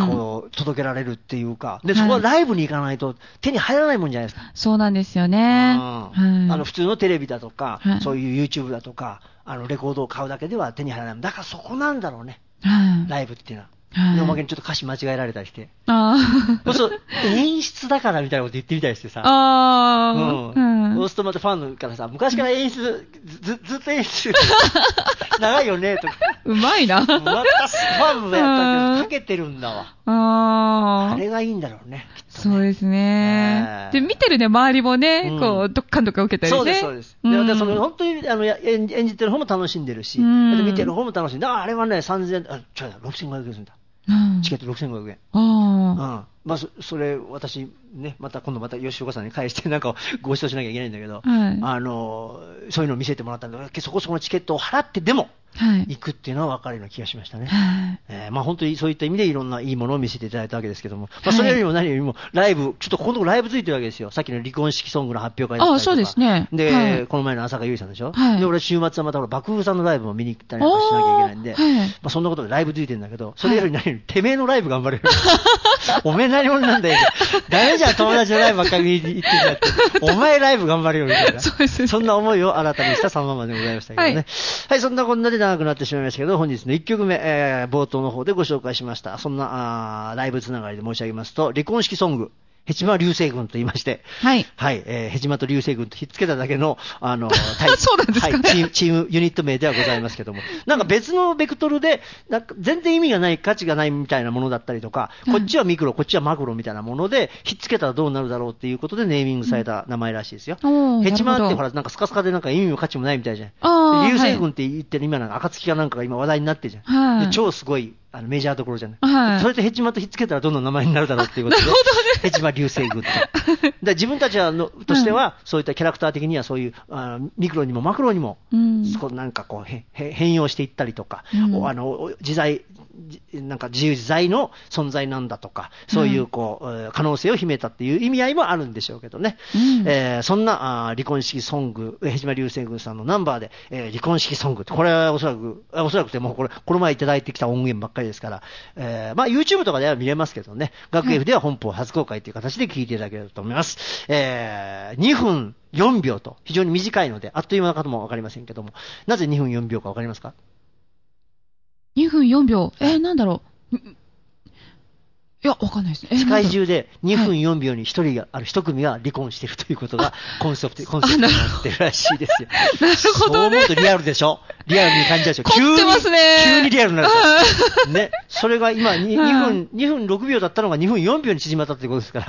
こう届けられるっていうか、でそこはライブに行かないと手に入らないもんじゃないですか。 そうなんですよね。うんはい、あの普通のテレビだとか、はい、そういう YouTube だとか、あのレコードを買うだけでは手に入らない。だからそこなんだろうね、はい、ライブっていうのは。はい、おまけにちょっと歌詞間違えられたりして、あそうそう演出だからみたいなこと言ってみたりしてさ、あ、うんうん、そうするとまたファンからさ、昔から演出 ず, ずっと演出長いよねとか、 うまいな、またファンもやったけどかけてるんだわ。あ, あれがいいんだろうね、きっとね。 そうですね。で見てるね周りもね、うん、こうどっかんどっか受けたりね。 そうですそうです。うん、でその本当にあの演じてる方も楽しんでるし、うん、見てる方も楽しんで、ああれはねさんぜんえん、あちょろくせんごひゃくえんするんだ。うん、チケットろくせんごひゃくえん。あ、うんまあ、そ, それ私ね、また今度また吉岡さんに返してなんかご馳走しなきゃいけないんだけど、はい、あのそういうのを見せてもらったんで、そこそこのチケットを払ってでも行くっていうのは分かるような気がしましたね。はいえーまあ、本当にそういった意味でいろんないいものを見せていただいたわけですけども、まあ、それよりも何よりもライブ、ちょっとここのところライブついてるわけですよ。さっきの離婚式ソングの発表会だったりとか。あ、そうですね。で、はい、この前の浅香唯さんでしょ。はい、で俺週末はまた爆風さんのライブも見に行ったりとかしなきゃいけないんで、はいまあ、そんなことでライブついてるんだけど、それより何よりてめえのライブ頑張れる。おめえ何者なんだよ。ダメじゃん、友達のライブばっかり行ってきゃって。お前ライブ頑張れよみたいな。そうですね。そんな思いを新たにしたさんままでございましたけどね。はい、はい、そんなこんなで長くなってしまいましたけど、本日のいっきょくめ、えー、冒頭の方でご紹介しました。そんなあライブつながりで申し上げますと、離婚式ソング。ヘチマ流星群と言いまして、はい。はい、えー、ヘチマと流星群とひっつけただけの、あの、 そうなんですかね、 はい、チーム、チームユニット名ではございますけども、なんか別のベクトルで、なんか全然意味がない、価値がないみたいなものだったりとか、こっちはミクロ、こっちはマクロみたいなもので、ひっつけたらどうなるだろうっていうことでネーミングされた名前らしいですよ。うん、ヘチマってほら、なんかスカスカでなんか意味も価値もないみたいじゃん。流星群って言ってる今なんか暁かなんかが今話題になってるじゃん。はい、で超すごい、あのメジャーどころじゃない、はい、それとヘチマとひっつけたらどんな名前になるだろうっていうことで、なるほどね、ヘチマ流星群とで自分たちはのとしては、うん、そういったキャラクター的にはそういうあミクロにもマクロにも、うん、そこなんかこうへへ変容していったりとか、うん、あの自在なんか自由自在の存在なんだとか、そういうこう、うん、可能性を秘めたっていう意味合いもあるんでしょうけどね、うんえー、そんなあ離婚式ソング、ヘチマ流星群さんのナンバーで、えー、離婚式ソングって、これはおそらくおそらくてもうこれこの前いただいてきた音源ばっかりですから、えー、まあ YouTube とかでは見れますけどね、学 F では本邦初公開という形で聞いていただけると思います。えー、にふんよんびょうと非常に短いのであっという間な方もわかりませんけども、なぜにふんよんびょうかわかりますか？ にふんよんびょう、えー、なんだろう、いや、わかんないですね。 世界中でにふんよんびょうに一人が、はい、ある一組が離婚しているということがコンセプト、コンセプトになってるらしいですよ。 なるほどね。 そう思うとリアルでしょ？リアルに感じちゃうでしょ？ 凝ってますね。 急にリアルになるでしょ。ね。それが今 2, 2, 分、にふんろくびょうだったのがにふんよんびょうに縮まったということですから、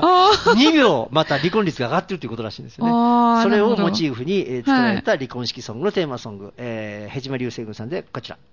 にびょうまた離婚率が上がってるということらしいんですよね。それをモチーフに、えー、作られた離婚式ソングのテーマソング、はいえー、ヘチマ流星群さんでこちら。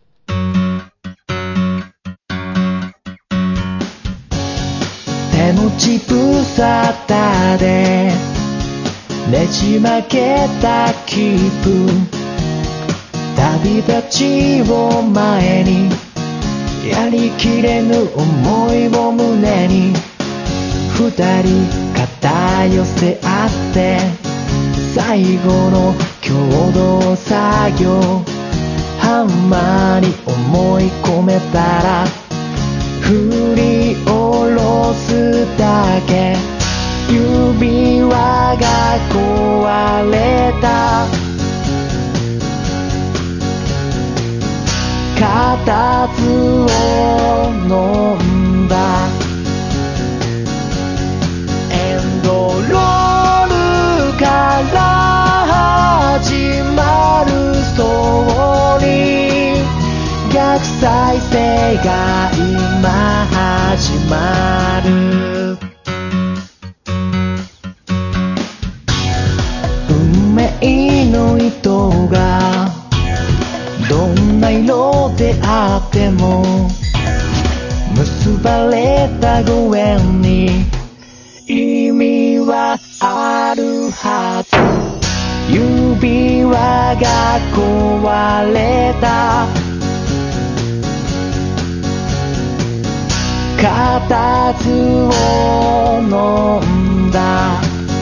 手のちぶさったでねじ曲げた気分、旅立ちを前にやりきれぬ思いを胸に、二人肩寄せ合って最後の共同作業、ハンマーに思い込めたら振り下ろすだけ、指輪が壊れた、固唾を飲んだ、エンドロールから始まるストーリー、逆再生が今始まる、運命の糸がどんな色であっても結ばれたご縁に意味はあるはず、指輪が壊れた、固唾を飲んだ、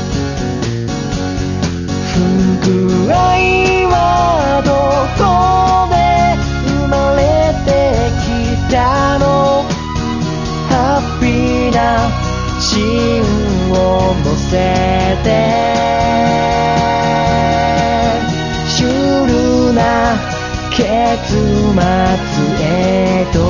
不具合はどこで生まれてきたの、 末へと。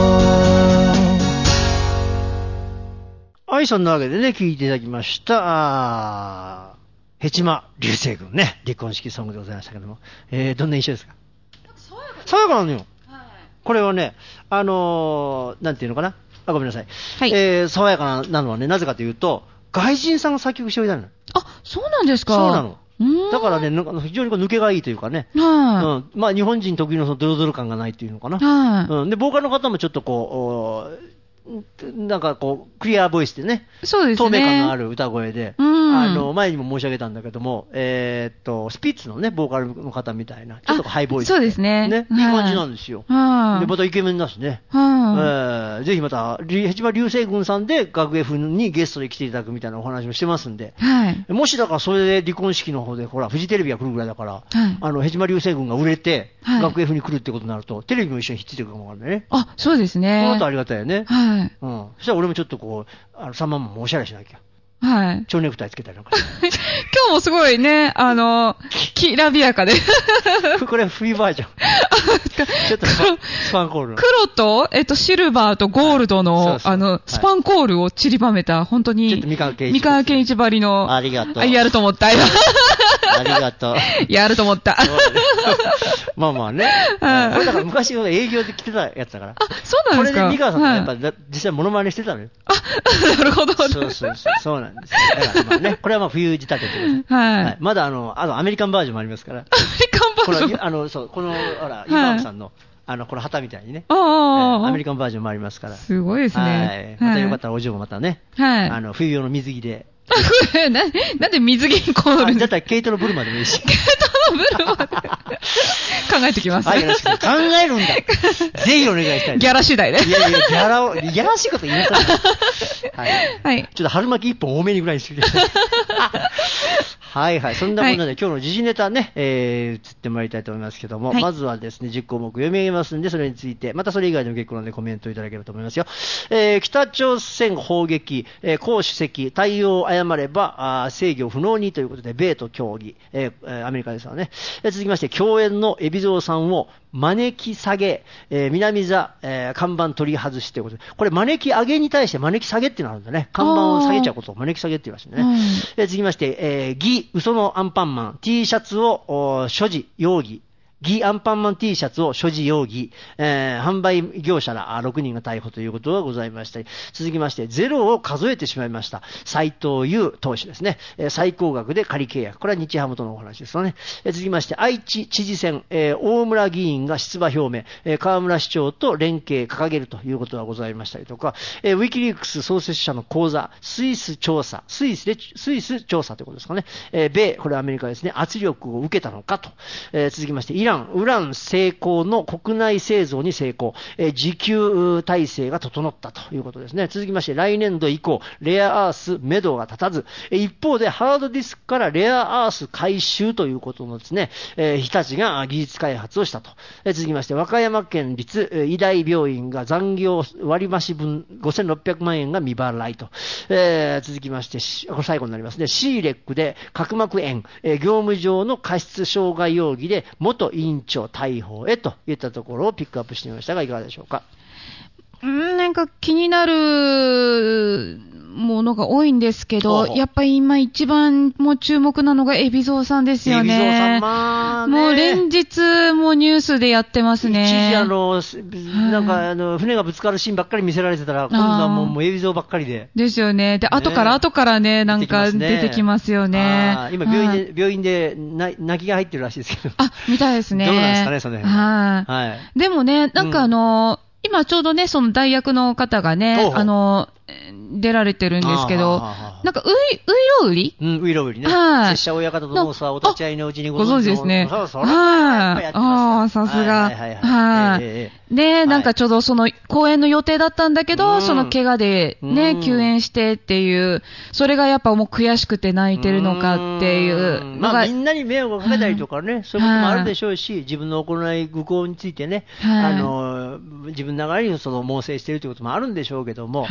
はい、そんなわけでね、聴いていただきました。あヘチマ流星群ね、離婚式ソングでございましたけども、えー、どんな印象ですか？爽やかなのよ。はい、これはね、あのー、なんていうのかな、あ、ごめんなさい。はい、えー、爽やかなのはね、なぜかというと、外人さんが作曲しておいたの。 あ、そうなんですか。 そうなの。だからね、非常にこう抜けがいいというかね、はい、うん、まあ日本人特有のそのドロドロ感がないっていうのかな。はい、うん、で、ボーカルの方もちょっとこう、なんかこうクリアボイスでね、 そうですね、 透明感のある歌声で、うん、あの前にも申し上げたんだけども、えー、っとスピッツのねボーカルの方みたいなちょっとハイボイスで、 そうですね、 ね、いい感じなんですよ。はい、でまたイケメンだしね、はい、えー、ぜひまたヘチマ流星群さんで学園風にゲストで来ていただくみたいなお話もしてますんで、はい、もしだからそれで離婚式の方でほらフジテレビが来るぐらいだから、はい、あのヘチマ流星群が売れて、はい、学園風に来るってことになるとテレビも一緒にひっついてくるかもわかんないね。 あ、そうですね。 この後ありがたいよね。 はい、 うん、そしたら俺もちょっとこう、あの、さんまんもおしゃれしなきゃ。 はい。 蝶ネクタイつけたりなんかして。 今日もすごいね、あの、きらびやかで。 これ冬バージョン。ちょっとスパンコール。 黒と、えっと、シルバーとゴールドの、はい、そうそうあの、スパンコールを散りばめた、本当に、ちょっと三河健一。三河健一ばりの。 ありがとう。 やると思った。 ありがとう。 やると思った。 まあまあね。はい、これだから昔の営業で着てたやつだから。 あ、そうなんですか。 これで三河さんがやっぱ、はい、実際モノマネしてたのよ。 あ、なるほど。 そうそうそう。そうなんです。だからまあね、これはまあ冬仕立ててる。はい。はい。まだあの、あのアメリカンバージョンもありますから。アメリカンバージョンこの、あの、そう、この、ほら、ユーバームさんの、あの、この旗みたいにね。 ああ、 えー、アメリカンバージョンもありますから。 すごいですね。 はい。またよかったらお嬢もまたね。はい。あの、冬用の水着で。 な、なんで水着にこうなるんだったらケイトのブルマでもいいし。 ケイトのブルマで。考えてきます。 はい、よろしく。考えるんだ。ぜひお願いしたい。 ギャラ次第ね。 いやいや、ギャラを、ギャラしいこと言いなさい。はい。はい。ちょっと春巻き一本多めにぐらいにしてください。はいはい。そんなもので、はい、今日の時事ネタね、えー、移ってまいりたいと思いますけども、はい、まずはですね、じゅっこうもく読み上げますんで、それについて、またそれ以外でも結構なんでコメントいただければと思いますよ。えー、北朝鮮砲撃、えー、江主席、対応を誤れば、あ制御不能にということで、米と協議、えー、アメリカですわね。えー、続きまして、共演の海老蔵さんを招き下げ、えー、南座、えー、看板取り外しということで、これ招き上げに対して招き下げっていうのがあるんだね。看板を下げちゃうことを招き下げっていうらしいんだね。えー、続きまして、えー、義嘘のアンパンマン T シャツを所持容疑、義アンパンマン T シャツを所持容疑、えー、販売業者らろくにんが逮捕ということがございました。続きましてゼロを数えてしまいました斉藤優投手ですね、えー、最高額で仮契約、これは日ハムとのお話ですよね。えー、続きまして愛知知事選、えー、大村議員が出馬表明、えー、河村市長と連携掲げるということがございましたりとか、えー、ウィキリークス創設者の講座スイス調査スイスでスイス調査ということですかね、えー、米これはアメリカですね、圧力を受けたのかと、えー、続きましてイランウラン成功の国内製造に成功、えー、自給体制が整ったということですね。続きまして来年度以降レアアース目処が立たず、えー、一方でハードディスクからレアアース回収ということのですね、えー、日立が技術開発をしたと、えー、続きまして和歌山県立、えー、医大病院が残業割増分ごせんろっぴゃくまんえんが未払いと、えー、続きましてこれ最後になりますね。 シーレック で角膜炎、えー、業務上の過失傷害容疑で元委員長逮捕へといったところをピックアップしてみましたがいかがでしょうか。 うん、なんか気になるものが多いんですけど、やっぱり今一番もう注目なのが海老蔵さんですよね。 海老蔵さん、まあね、 もう連日もうニュースでやってますね。 一時あの、なんかあの船がぶつかるシーンばっかり見せられてたら、今度はもうもう海老蔵ばっかりで。 ですよね。で、後から後からね、なんか出てきますよね。 あ今病院で、病院で泣きが入ってるらしいですけど。 あ、みたいですね。 どうなんですかね、その辺。 はい。はい。でもね、なんかあの、うん今ちょうどね、その代役の方がね、あの、出られてるんですけど、なんかウイ、ウイロウリうん、ウイロウリね。はい。拙者親方とのさ、お立ち会いのうちにご存知ですね。 そうそう。 はい。ああ、さすが。はい。で、なんかちょうどその公演の予定だったんだけど、その怪我でね、休演してっていう、それがやっぱもう悔しくて泣いてるのかっていうのが。 まあみんなに迷惑をかけたりとかね、そういうこともあるでしょうし、自分の行い、愚行についてね、あの、自分ながらにその猛省しているということもあるんでしょうけども、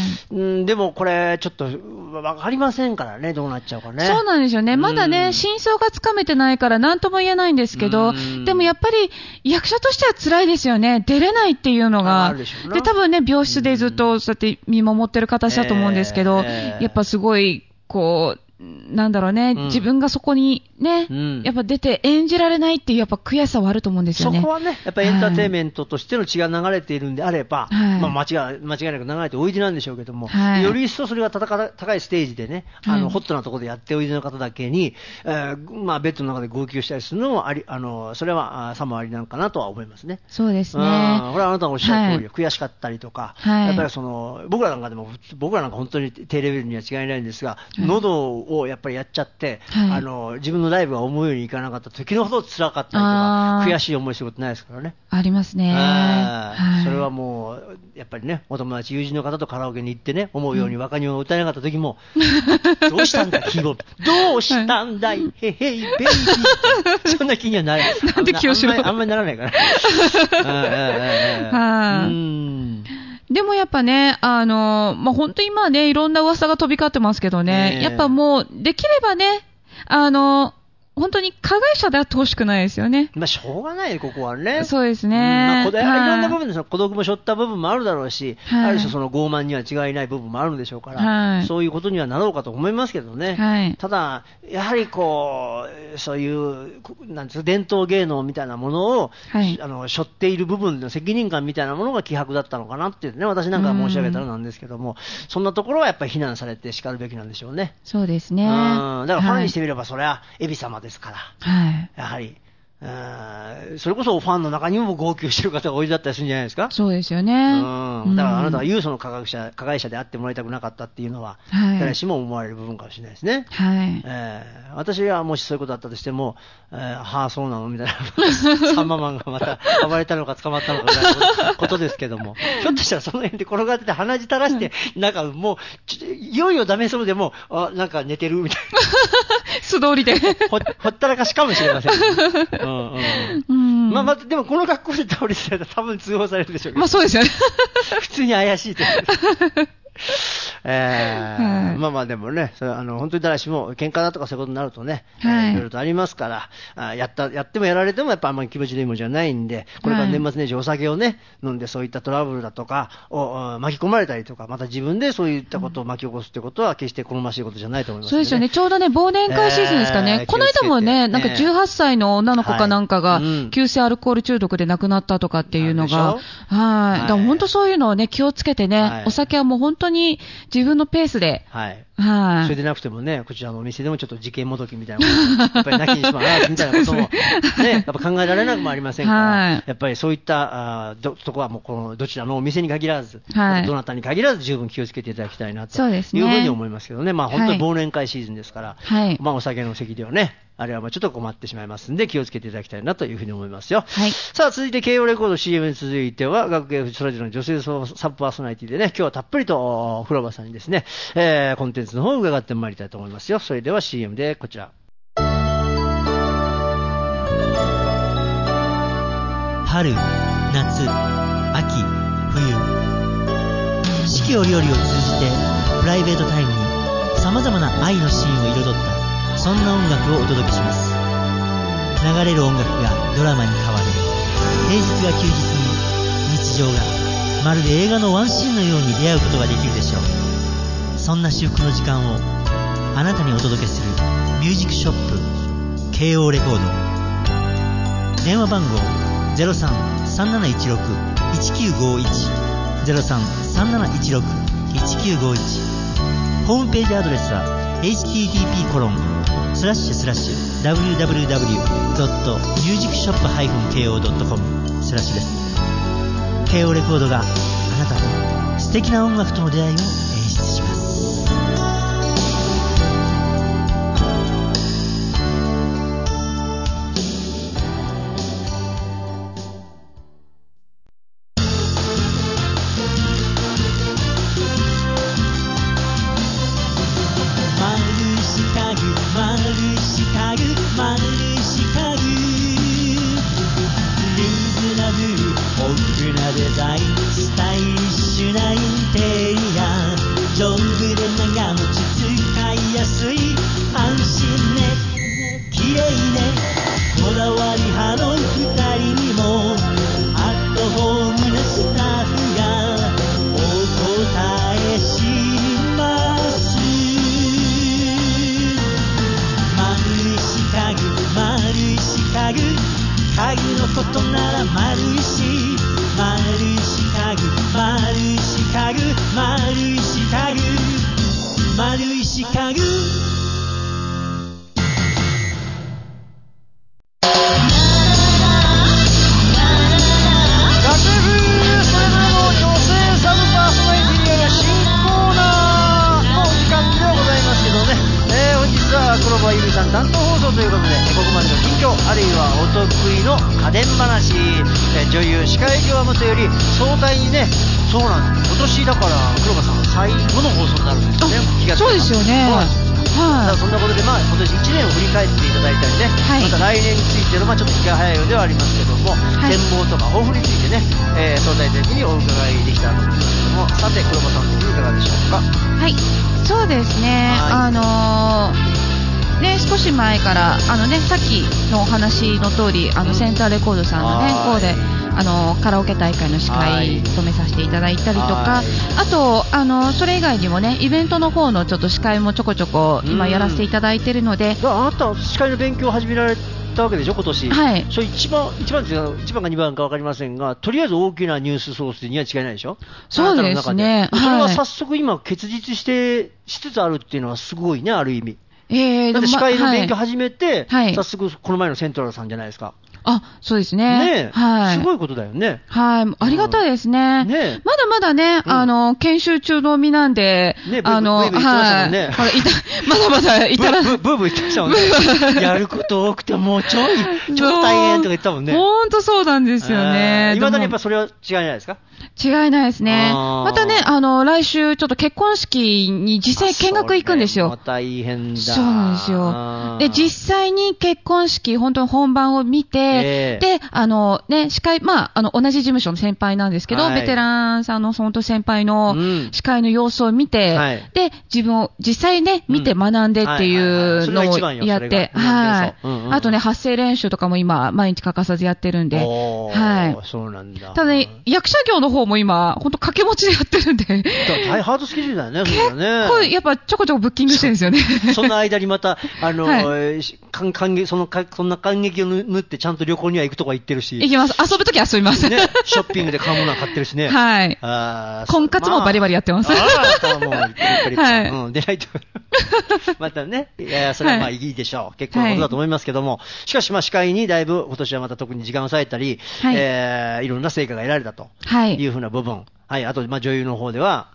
うん、でもこれちょっと分かりませんからね、どうなっちゃうかね。 そうなんですよね、まだね、うん、真相がつかめてないから何とも言えないんですけど、うん、でもやっぱり役者としては辛いですよね、出れないっていうのが。で, で多分ね、病室でずっとそうやって見守ってる形だと思うんですけど、えー、やっぱすごいこうなんだろうね、うん、自分がそこにね、うん、やっぱ出て演じられないっていうやっぱ悔しさはあると思うんですよね。 そこはね、やっぱりエンターテインメントとしての血が流れているんであれば、はい、まあ、間違い、間違いなく流れておいでなんでしょうけども、はい、より一層それが高いステージでね、あの、はい、ホットなところでやっておいでの方だけに、えー、まあ、ベッドの中で号泣したりするのもあり、あの、それはさもありなのかなとは思いますね。 そうですね。 これはあなたのおっしゃる通り、はい、悔しかったりとか、はい、やっぱりその、僕らなんかでも、僕らなんか本当に低レベルには違いないんですが、はい、喉をやっぱりやっちゃって、はい、あの自分のライブが思うようにいかなかった時のほど辛かったりとか悔しい思いすることないですからね。 ありますね、 はい、それはもうやっぱりね、お友達友人の方とカラオケに行ってね、思うように若者を歌えなかった時も、うん、どうしたんだキーボードどうしたんだい、はい、へへいベイビーそんな気にはならないなんで清志郎あんまりならないからはい、うん、でもやっぱね、あのまあ、本当に今ね、いろんな噂が飛び交ってますけどね、えー、やっぱもう、できればね、あの本当に加害者であってほしくないですよね。 まあ、しょうがない、ここはね。 そうですね。うん、 まあ、こだいろんな部分でその孤独も背負った部分もあるだろうし、はい、ある種その傲慢には違いない部分もあるんでしょうから、はい、そういうことにはなろうかと思いますけどね。はい、ただ、やはりこう、そういう、なんですか、伝統芸能みたいなものを、はい、あの、背負っている部分の責任感みたいなものが希薄だったのかなっていうね、私なんか申し上げたらなんですけども、そんなところはやっぱり非難されて叱るべきなんでしょうね。 そうですね。 うん。だからファンにしてみれば、それは、エビ様ですから。はい。やはり、それこそファンの中にも号泣してる方が多いだったりするんじゃないですか。 そうですよね。 うん、だからあなたは有訴の加害者、加害者であってもらいたくなかったっていうのは、はい、誰しも思われる部分かもしれないですね。はい、えー、私はもしそういうことだったとしても、えー、はあ、そうなのみたいな、サンママンがまた暴れたのか捕まったのかみたいなことですけども、ひょっとしたらその辺で転がってて鼻血垂らして、なんかもう、いよいよダメそうでも、あ、なんか寝てるみたいな。 素通りでほ。ほったらかしかもしれません、ね。うんうんうん、まあまあ、でもこの格好で倒れてたら多分通報されるでしょうけど。 まあそうですよね。 普通に怪しいと。えーはい、まあまあでもね、それあの本当に誰しも喧嘩だとかそういうことになるとね、はい、いろいろとありますから、あやったやってもやられてもやっぱあんまり気持ちのいいものじゃないんで、これから年末年始お酒をね飲んでそういったトラブルだとかを巻き込まれたりとか、また自分でそういったことを巻き起こすってことは決して好ましいことじゃないと思います、ね。 そうですよね。ちょうどね忘年会シーズンですかね。えー、この間もね、なんかじゅうはっさいの女の子かなんかが急性アルコール中毒で亡くなったとかっていうのが、はい。だから本当そういうのをね気をつけてね、はい、お酒はもう本当に自分のペースで、はい、はい、 それでなくてもね、こちらのお店でもちょっと事件もどきみたいなことやっぱりなきにしもあらずみたいなこともね、やっぱ考えられなくもありませんから、はい、やっぱりそういったあどとこはもうこのどちらのお店に限らず、はい、どなたに限らず十分気をつけていただきたいなというふうに思いますけどね。まあ本当に忘年会シーズンですから、はい、まあお酒の席ではね。あれはまあちょっと困ってしまいますんで気をつけていただきたいなというふうに思いますよ。はい、さあ続いて慶応レコード シーエム に続いては学芸フジスラジオの女性サブパーソナリティでね、今日はたっぷりとフロバさんにですね、えー、コンテンツの方を伺ってまいりたいと思いますよ。それでは シーエム でこちら。 春、夏、秋、冬、四季折々を通じてプライベートタイムに様々な愛のシーンを彩ったそんな音楽をお届けします。流れる音楽がドラマに変わる。平日が休日に、日常がまるで映画のワンシーンのように出会うことができるでしょう。そんな至福の時間をあなたにお届けするミュージックショップ慶応レコード。電話番号 ゼロさん さんなないちろく いちきゅうごいち ゼロさん さんなないちろく いちきゅうごいち。ホームページアドレスはエイチティーティーピーコロンスラッシュスラッシュダブリューダブリューダブリュードットミュージックショップハイフンケーオードットコムスラッシュです。慶応レコードがあなたと素敵な音楽との出会いを演出します。デザインスタイリッシュなインテリア丈夫で長持ち使いやすい安心ね綺麗ねこだわり派のふたりにもアットホームなスタッフがお答えします丸石家具丸石家具家具のことなら丸石丸石家具丸石家具丸石家具丸石家具担当放送ということでここまでの近況あるいはお得意の家電話女優司会業はもとより壮大にねそうなんです今年だから黒川さん最後の放送になるんですよね気がついたそうですよねはい、だからそんなことで、まあ、今年いちねんを振り返っていただいたりね、はい、また来年についての、まあ、ちょっと気が早いようではありますけども、はい、展望とか抱負についてね、えー、相対的にお伺いできたらと思いますけどもさて黒川さん的にいかがでしょうか。 はいそうですね、はい、あのーね、少し前からあの、ね、さっきのお話の通りあの、うん、センターレコードさんの、ね、方であのカラオケ大会の司会務めさせていただいたりとかあとあのそれ以外にもねイベントの方のちょっと司会もちょこちょこ今やらせていただいているので、 うん、あなた司会の勉強を始められたわけでしょ今年、 はい、 それ一番一番一番かにばんか分かりませんがとりあえず大きなニュースソースには違いないでしょそうですねそれは早速今結実してしつつあるっていうのはすごいねある意味えー、 だって司会の勉強始めて、 はい、 早速この前のセントラルさんじゃないですか。 あ、そうですね。 ね、 はい、 すごいことだよね。 はい、ありがたいですね。うん、ねまだまだね、うん、あの研修中の身なんで、 ね、 あの、 ブーブー言ってましたもんね。 はい、まだまだいたら、 ブーブーブー言ってましたもんね。やること多くてもうちょいちょっと大変とか言ったもんね。 本当そうなんですよね。 いまだにやっぱそれは違いないですか。 違いないですね。またね、あの、来週、ちょっと結婚式に実際見学行くんですよ。 大変だ。 そうなんですよ。で、実際に結婚式、本当に本番を見て、えー、で、あの、ね、司会、まあ、あの、同じ事務所の先輩なんですけど、はい、ベテランさんの、本当先輩の司会の様子を見て、うんはい、で、自分を実際ね、見て学んでっていうのをやって、はい。あとね、発声練習とかも今、毎日欠かさずやってるんで、はい。 そうなんだ。 ただね、役者業の方も今、本当掛け持ちでやってるんで。 大ハードスケジュールだよね、 結構、やっぱちょこちょこブッキングしてるんですよね。 その間にまた、あの、はい、感激そのか、そんな感激を縫って、ちゃんと旅行には行くとか行ってるし。 行きます。遊ぶときは遊びます。 ね。ショッピングで買うものは買ってるしね。 はい。あ婚活もバリバリやってます。 まあ、あもう、やっぱり、はい、うん、でないと。またね、いや、それはまあいいでしょう。はい、結構なことだと思いますけども。しかし、まあ、司会にだいぶ、今年はまた特に時間を割いたり、はい、えー、いろんな成果が得られたというふうな部分。はいはい、あと、まあ、女優の方では、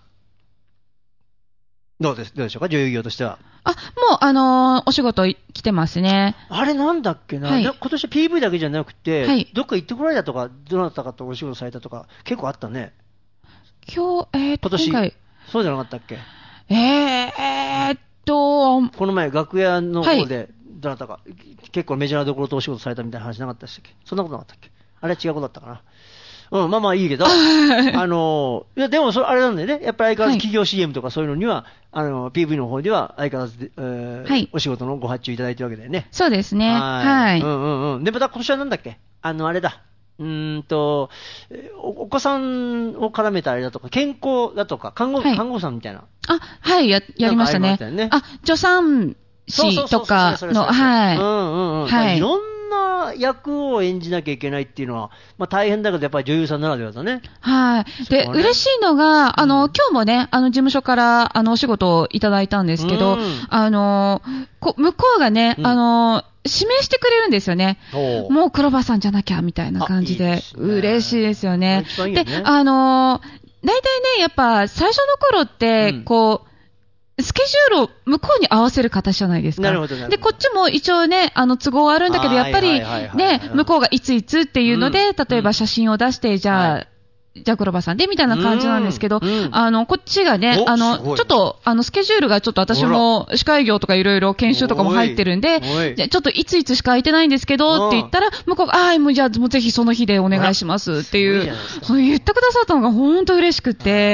どうです、どうでしょうか、女優業としては。 あ、もう、あのー、お仕事来てますね。 あれなんだっけな、はい、今年 ピーブイ だけじゃなくて、はい、どっか行ってこられたとか、どなたかとお仕事されたとか、結構あったね。 今日、えーと、 今年、 今回そうじゃなかったっけ。 えー、えーっと、 この前、楽屋の方で、どなたか、はい、結構メジャーなところとお仕事されたみたいな話なかったでしたっけ。そんなことなかったっけ。あれは違うことだったかな。うん、まあまあいいけど、あの、いや、でもそれ、あれなんだよね。やっぱり相変わらず企業 シーエム とかそういうのには、はい、あの、ピーブイ の方では相変わらずで、えーはい、お仕事のご発注いただいてるわけだよね。 そうですね。はい。はい、 うんうんうん。で、また今年はなんだっけあの、あれだ。うーんとお、お子さんを絡めたあれだとか、健康だとか、看護、はい、看護師さんみたいな。 あ、はい、や、やりましたね。ありましたよね。あ、助産師とかの、はい。うんうんうん。はい。いろんな役を演じなきゃいけないっていうのは、まあ、大変だけど、やっぱり女優さんならではだね。 はい。で、ね、嬉しいのが、あの、うん、今日もね、あの、事務所から、あの、お仕事をいただいたんですけど、うん、あの、こ向こうがね、うん、あの、指名してくれるんですよね。もう黒羽さんじゃなきゃ、みたいな感じで。いいですね、嬉しいですよね。いいよね。で、あの、大体ね、やっぱ、最初の頃って、うん、こう、スケジュールを向こうに合わせる形じゃないですか。 なるほど、なるほど。 で、こっちも一応ね、あの、都合あるんだけど、やっぱり、ね、向こうがいついつっていうので、うん、例えば写真を出して、じゃあ、はい、じゃあ黒羽さんで、みたいな感じなんですけど、うんうん、あの、こっちがね、あの、ちょっと、あの、スケジュールがちょっと私も、司会業とかいろいろ研修とかも入ってるんで、じゃちょっといついつしか空いてないんですけど、って言ったら、向こうが、ああ、もうじゃあ、もうぜひその日でお願いしますっていう、そう言ってくださったのが本当嬉しくて、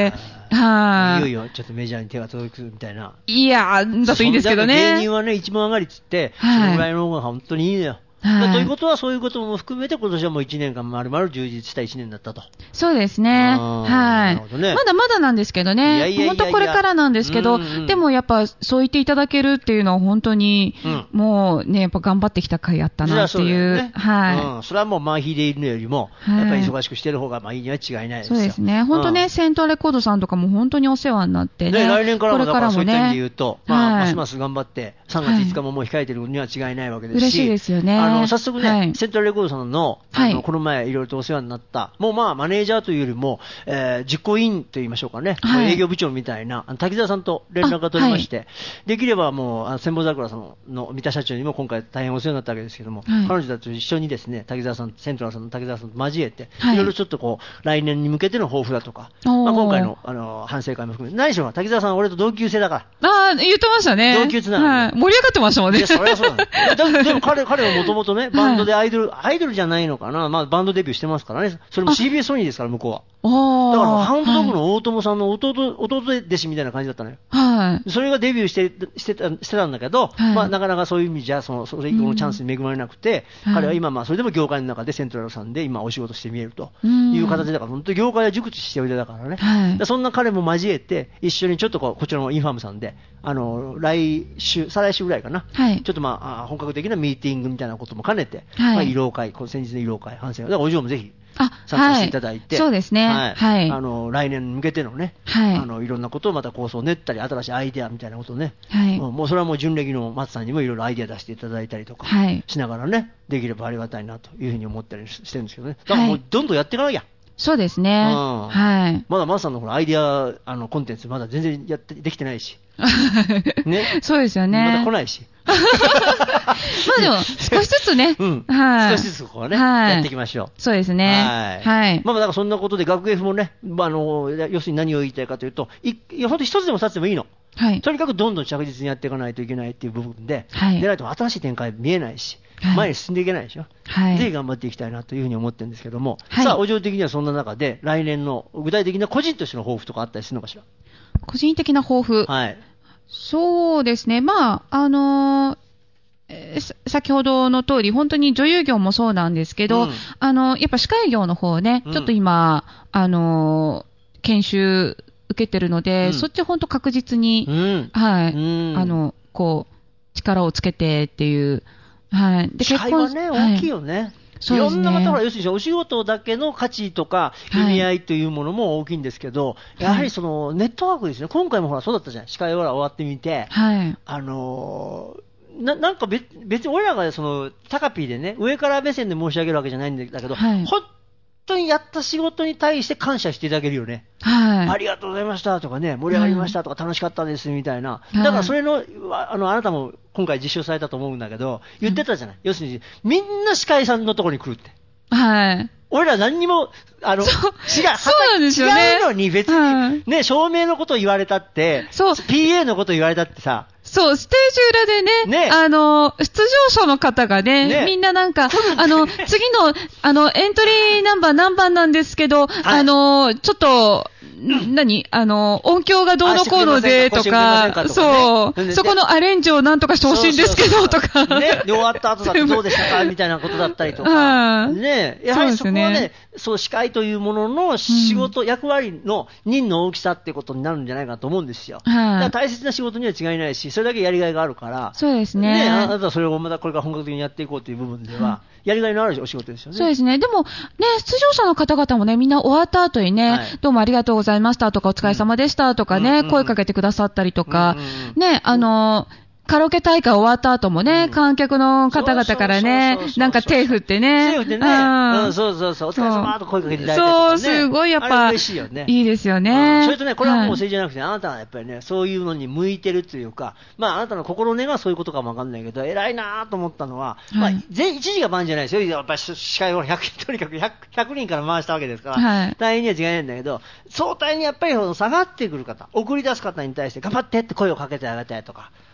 はい。 いよいよちょっとメジャーに手が届くみたいな。 いやー、だといいんですけどね。 芸人はね、一番上がりっつって、はい、そのぐらいの方が本当にいいのよ。はい、ということは、そういうことも含めて、今年はもういちねんかん、まるまる充実したいちねんだったと。 そうですね。はい。なるほどね。まだまだなんですけどね。いやいやいやいや、本当これからなんですけど、うんうん、でもやっぱ、そう言っていただけるっていうのは、本当に、うん、もうね、やっぱ頑張ってきた回やったなっていう。ね、はい、 うん。それはもう、マンヒでいるのよりも、はい、やっぱり忙しくしてる方が、まあいいには違いないですよ。 そうですね。本当ね、うん、セントレコードさんとかも本当にお世話になってね。 ね、来年からもだからそういった意味で言うと、ね、まあ、はい、ますます頑張って、さんがついつかももう控えてるには違いないわけですし。 嬉しいですよね。 あの、早速ね、はいセントラルレコードさんの、あの、 はい、 この前いろいろとお世話になった、もうまあマネージャーというよりも、えー、実行委員と言いましょうかね、 はい、 営業部長みたいな、あの滝沢さんと連絡が取れまして、はい、できればもう、あの千本桜さんの三田社長にも今回大変お世話になったわけですけども、はい、彼女たちと一緒にですね、滝沢さん、セントラルさんの滝沢さんと交えて、はい、いろいろちょっとこう、来年に向けての抱負だとか、まあ、今回の、あの、反省会も含めて、何しろ滝沢さん俺と同級生だから。 ああ、言ってましたね。 同級つながり、 はい。盛り上がってましたもんね。 いや、それはそうなんだ。でも彼、彼はもともとね、バンドでアイドル、はい、アイドルじゃないのかな、まあ、バンドデビューしてますからね、それも シービーエス ソニーですから、向こうは。だからハウンドドッグの大友さんの弟、はい、弟弟子みたいな感じだったのよ。 はい。 それがデビューしてしてたしてたんだけど、はい、まあ、なかなかそういう意味じゃそのそれ以降のチャンスに恵まれなくて、うん、彼は今、まあ、それでも業界の中でセントラルさんで今お仕事して見えるという形だから、本当に業界は熟知しておいでだからね、はい、そんな彼も交えて一緒にちょっとこうこちらのインファームさんであの来週再来週ぐらいかな、はい、ちょっとまあ本格的なミーティングみたいなことも兼ねて、はい、まあ、慰労会、この先日の慰労会反省会だからお嬢もぜひ参加していただいて、 はい、そうですね、 はいはい、 あの来年に向けてのね、はい、あのいろんなことをまた構想を練ったり新しいアイデアみたいなことをね、はい、もうそれはもう純歴の松さんにもいろいろアイデア出していただいたりとかしながらね、はい、できればありがたいなというふうに思ったりしてるんですけどね。だからもうどんどんやっていかなきゃ、はい、 そうですね、うん、はい、 まだ松さんのほらアイデアあのコンテンツまだ全然やってできてないしね、そうですよね、 まだ来ないしまあでも少しずつね、 うん、はい、少しずつこうね、はい、やっていきましょう。 そうですね。はい。はい、 まあだからそんなことで学 F もね、まあ、あの要するに何を言いたいかというと、いいや本当一つでも二つでもいいの。はい。とにかくどんどん着実にやっていかないといけないっていう部分で、はい。でないと新しい展開見えないし、はい、前に進んでいけないでしょ。はい。ぜひ頑張っていきたいなというふうに思ってるんですけども、はい、さあお嬢的にはそんな中で来年の具体的な個人としての抱負とかあったりするのかしら。 個人的な抱負。はい。そうですね。まああのーえー、先ほどの通り、本当に女優業もそうなんですけど、うん、あの、やっぱ司会業の方ね、うん、ちょっと今、あの、研修受けてるので、うん、そっち本当確実に、うん、はい、うん、あの、こう、力をつけてっていう、はい。 で、司会はね、はい、大きいよね。いろんな方が、要するにお仕事だけの価値とか意味合いというものも大きいんですけど、はい、やはりそのネットワークですね、今回もほらそうだったじゃん、司会ほら終わってみて、はい、あのーな, なんか 別, 別に俺らがそのタカピーでね上から目線で申し上げるわけじゃないんだけど、はい、本当にやった仕事に対して感謝していただけるよね、はい、ありがとうございましたとかね、盛り上がりましたとか、楽しかったですみたいな、はい、だからそれの あ, のあなたも今回実証されたと思うんだけど、言ってたじゃない、うん、要するにみんな司会さんのところに来るって、はい、俺ら何にもあの違う、 そうなんですよね、 違うのに別に、はいね、照明のことを言われたって、そう ピーエー のことを言われたってさ、 そう、ステージ裏でね、ねあの、出場者の方がね、ねみんななんか、あの、次の、あの、エントリーナンバー何番なんですけど、はい、あの、ちょっと、何あの、音響がどうのこうのでとか、かそう、そこのアレンジをなんとかしてほしいんですけどとか。 ね、で終わった後だってどうでしたかみたいなことだったりとか。ね、やはりそこはね、そう、司会というものの仕事、うん、役割の任の大きさってことになるんじゃないかと思うんですよ。だから大切な仕事には違いないし、それだけやりがいがあるから、 そうですね。 ね、あなたはそれをまたこれから本格的にやっていこうという部分では、うん、やりがいのあるお仕事ですよね。 そうですね。でも、ね、出場者の方々もね、みんな終わった後にね、はい、どうもありがとうございましたとか、お疲れ様でしたとかね、うん、声かけてくださったりとか、うん、ね、あの、カラオケ大会終わった後もね、うん、観客の方々からね、なんか手振ってね。 手振ってね。うん、そうそうそう。お疲れ様と声かけていただいて、ね。 そう、すごいやっぱ、嬉しいよね。いいですよね。 うん、それとね、これはもう政治じゃなくて、はい、あなたはやっぱりね、そういうのに向いてるというか、まあ、あなたの心根がそういうことかもわかんないけど、偉いなと思ったのは、はい、まあ、一時が万じゃないですよ。やっぱり司会をひゃく、とにかく ひゃく, ひゃくにんから回したわけですから、はい、大変には違いないんだけど、相対にやっぱり下がってくる方、送り出す方に対して頑張ってって声をかけてあげたいとか、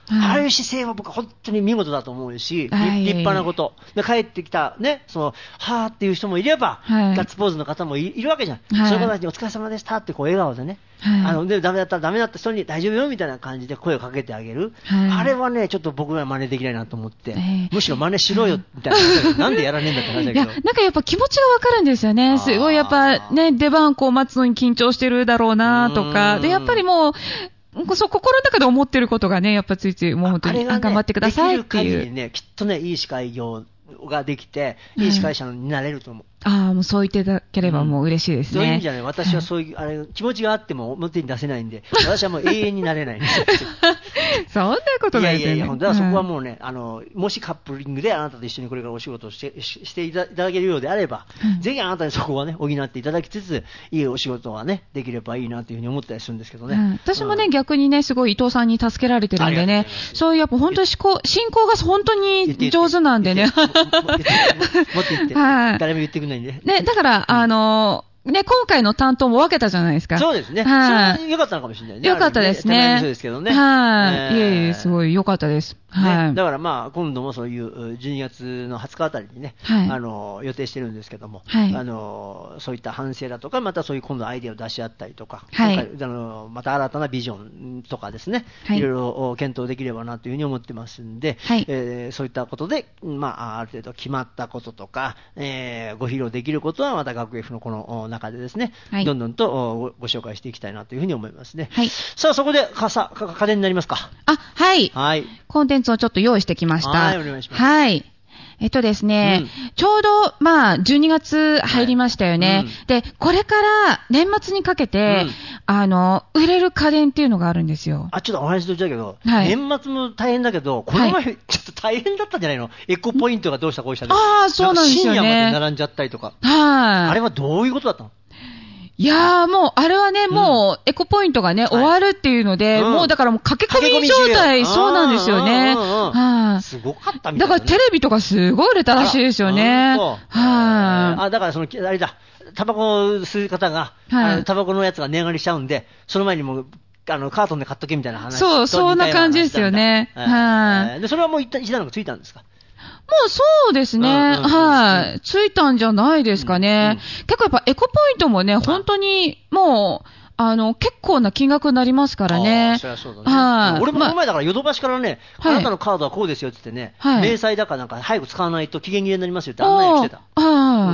はい、ああいう姿勢は僕は本当に見事だと思うし、はい、立派なこと。で帰ってきたね、その、はーっていう人もいれば、はい、ガッツポーズの方も い, いるわけじゃん。はい、そういう方たちにお疲れ様でしたってこう笑顔でね、はい、あのでダメだったらダメだった人に大丈夫よみたいな感じで声をかけてあげる。はい、あれはね、ちょっと僕は真似できないなと思って、はい、むしろ真似しろよみたいな話だけど、なんでやらねえんだって話だけど。いや、 なんかやっぱ気持ちがわかるんですよね。すごいやっぱね、出番こう待つのに緊張してるだろうなとか、で、やっぱりもう、そう心の中で思ってることがね、やっぱついついもう本当に、ね、頑張ってくださいっていう。できる限りね、きっとね、いい司会業ができて、いい司会者になれると思う。 ああ、もうそう言っていただければもう嬉しいですね。 そういう意味じゃない、私はそういう、あれ、気持ちがあっても表に出せないんで、私はもう永遠になれないんですよ。 そんなことないですよね。 いやいやいや、だからそこはもうね、あの、もしカップリングであなたと一緒にこれからお仕事をして、し、していただけるようであれば、うん、ぜひあなたにそこはね、補っていただきつつ、いいお仕事はね、できればいいなというふうに思ったりするんですけどね。うん、 私もね、うん、逆にね、すごい伊藤さんに助けられてるんでね、そういうやっぱ本当に進行、進行が本当に上手なんでね。 持って言って、はい、誰も言ってくれないんで。 ね、だから、あのー、ね、今回の担当も分けたじゃないですか。 そうですね。はい。それ良かったのかもしれないね。 良かったですね。 そうですけどね。 はい。えー、いえいえ、すごい良かったです。はい。 ね、だからまあ、今度もそういうじゅうにがつのはつかあたりにね、はい、あの、予定してるんですけども、はい、あの、そういった反省だとか、またそういう今度アイデアを出し合ったりとか、はい、あのまた新たなビジョンとかですね、はい、いろいろ検討できればなというふうに思ってますんで、はい、えー、そういったことで、まあ、ある程度決まったこととか、えー、ご披露できることはまた学 F のこの中でですね、はい、どんどんと ご, ご紹介していきたいなというふうに思いますね。はい、さあ、そこで、かさ、か家電になりますか。 あ、はい。 はい。 コンテンツをちょっと用意してきました。 はい、お願いします。 はい。えっとですね、うん、ちょうど、まあ、じゅうにがつ入りましたよね。はい、うん、で、これから年末にかけて、うん、あの、売れる家電っていうのがあるんですよ。 あ、ちょっとお話しといたけど、はい、年末も大変だけど、この前、はい、ちょっと大変だったんじゃないの？エコポイントがどうしたこうしたで。 ああ、そうなんですよね。 深夜まで並んじゃったりとか。はい。あれはどういうことだったの？ いやーもう、あれはね、もう、エコポイントがね、うん、終わるっていうので、はい、もうだからもう駆け込み状態、そうなんですよね。 はい。すごかったみたいな、ね。 だからテレビとかすごい売れたらしいですよね。はい。 あ、だからその、あれだ、タバコ吸う方が、はい、タバコのやつが値上がりしちゃうんで、その前にもう、あの、カートンで買っとけみたいな話。 そう、そんな感じですよね。 はい。で、それはもう一旦、一段がついたんですか？ もうそうですね。うんうんうん、はい。ついたんじゃないですかね。うんうん、結構やっぱエコポイントもね、本当にもう、あの、結構な金額になりますからね。 あ、そりゃそうだね。はい。俺もこの前だからヨドバシからね、まあ、あなたのカードはこうですよって言ってね、はい、明細だかなんか早く使わないと期限切れになりますよって案内をしてた。うん、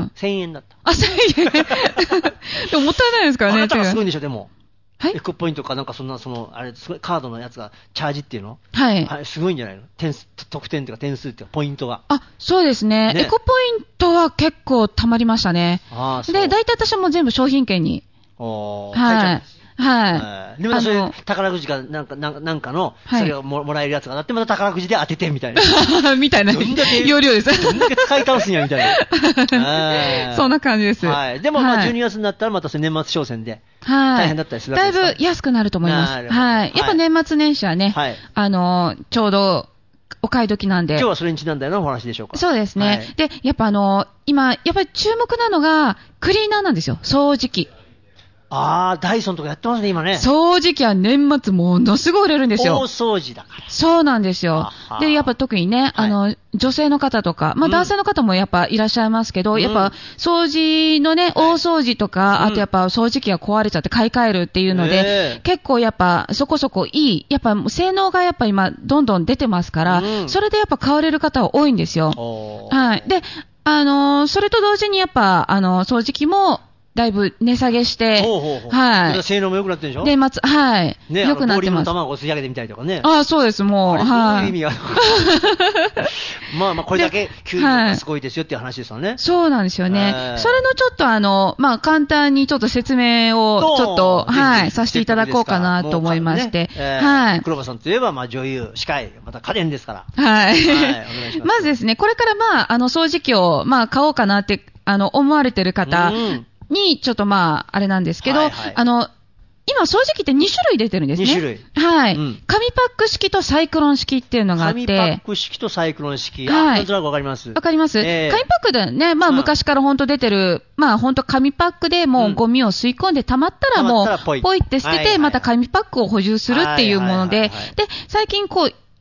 せんえんだった。 あ、せんえんでももったいないですからね。 あなたがすごいんでしょ、でも。はい、エコポイントかなんかそんな、その、あれ、すごいカードのやつが、チャージっていうの？はい。あれ、すごいんじゃないの？点数、得点っていうか点数っていうか、ポイントが。 あ、そうですね。ね、エコポイントは結構貯まりましたね。ああ、そう。で、大体私はもう全部商品券に。 おー。はい。 はい。 でもそれ、宝くじかなんか、なんかの、それをもらえるやつがあって、また宝くじで当ててみたいな。 みたいな。容量です。 どんだけ使い倒すんや、みたいな。 そんな感じです。 はい。でもまあじゅうにがつになったらまた年末商戦で、大変だったりするわけですか？ だいぶ安くなると思います。はい。やっぱ年末年始はね、あの、ちょうど、お買い時なんで。 今日はそれにちなんだよなお話でしょうか。 そうですね。はい、で、やっぱあの、今、やっぱり注目なのが、クリーナーなんですよ。掃除機。 ああ、ダイソンとかやってますね、今ね。 掃除機は年末ものすごい売れるんですよ。 大掃除だから。 そうなんですよ。で、やっぱ特にね、あの、はい、女性の方とか、まあ男性の方もやっぱいらっしゃいますけど、うん、やっぱ掃除のね、大掃除とか、はい、あとやっぱ掃除機が壊れちゃって買い替えるっていうので、うん、結構やっぱそこそこいい、やっぱ性能がやっぱ今どんどん出てますから、うん、それでやっぱ買われる方は多いんですよ。はい。で、あのー、それと同時にやっぱ、あのー、掃除機も、だいぶ値下げして、 ほうほうほう、 はい。 性能も良くなってるでしょ？ 年末、はい。 ね、良くなってます。氷の卵を吸い上げてみたいとかね。 ああ、そうです、もう。 はい。そういう意味が。まあまあ、これだけ給料がすごいですよっていう話ですよね。 そうなんですよね。それのちょっとあの、まあ簡単にちょっと説明をちょっと、はい、させていただこうかなと思いまして。はい。 黒羽さんといえば、まあ女優、司会、また家電ですから。 はい。はい。お願いします。まずですね、これからまあ、あの、掃除機を、まあ買おうかなって、あの、思われてる方、に、ちょっとまあ、あれなんですけど、はいはい、あの、今、掃除機ってに種類出てるんですね。 に種類。 はい。うん、紙パック式とサイクロン式っていうのがあって。 紙パック式とサイクロン式。はい。なんとなくわかります。 わかります。えー、紙パックでね、まあ昔から本当出てる、まあ本当紙パックでもうゴミを吸い込んで溜まったらもう、ポイって捨てて、また紙パックを補充するっていうもので、で、最近こう、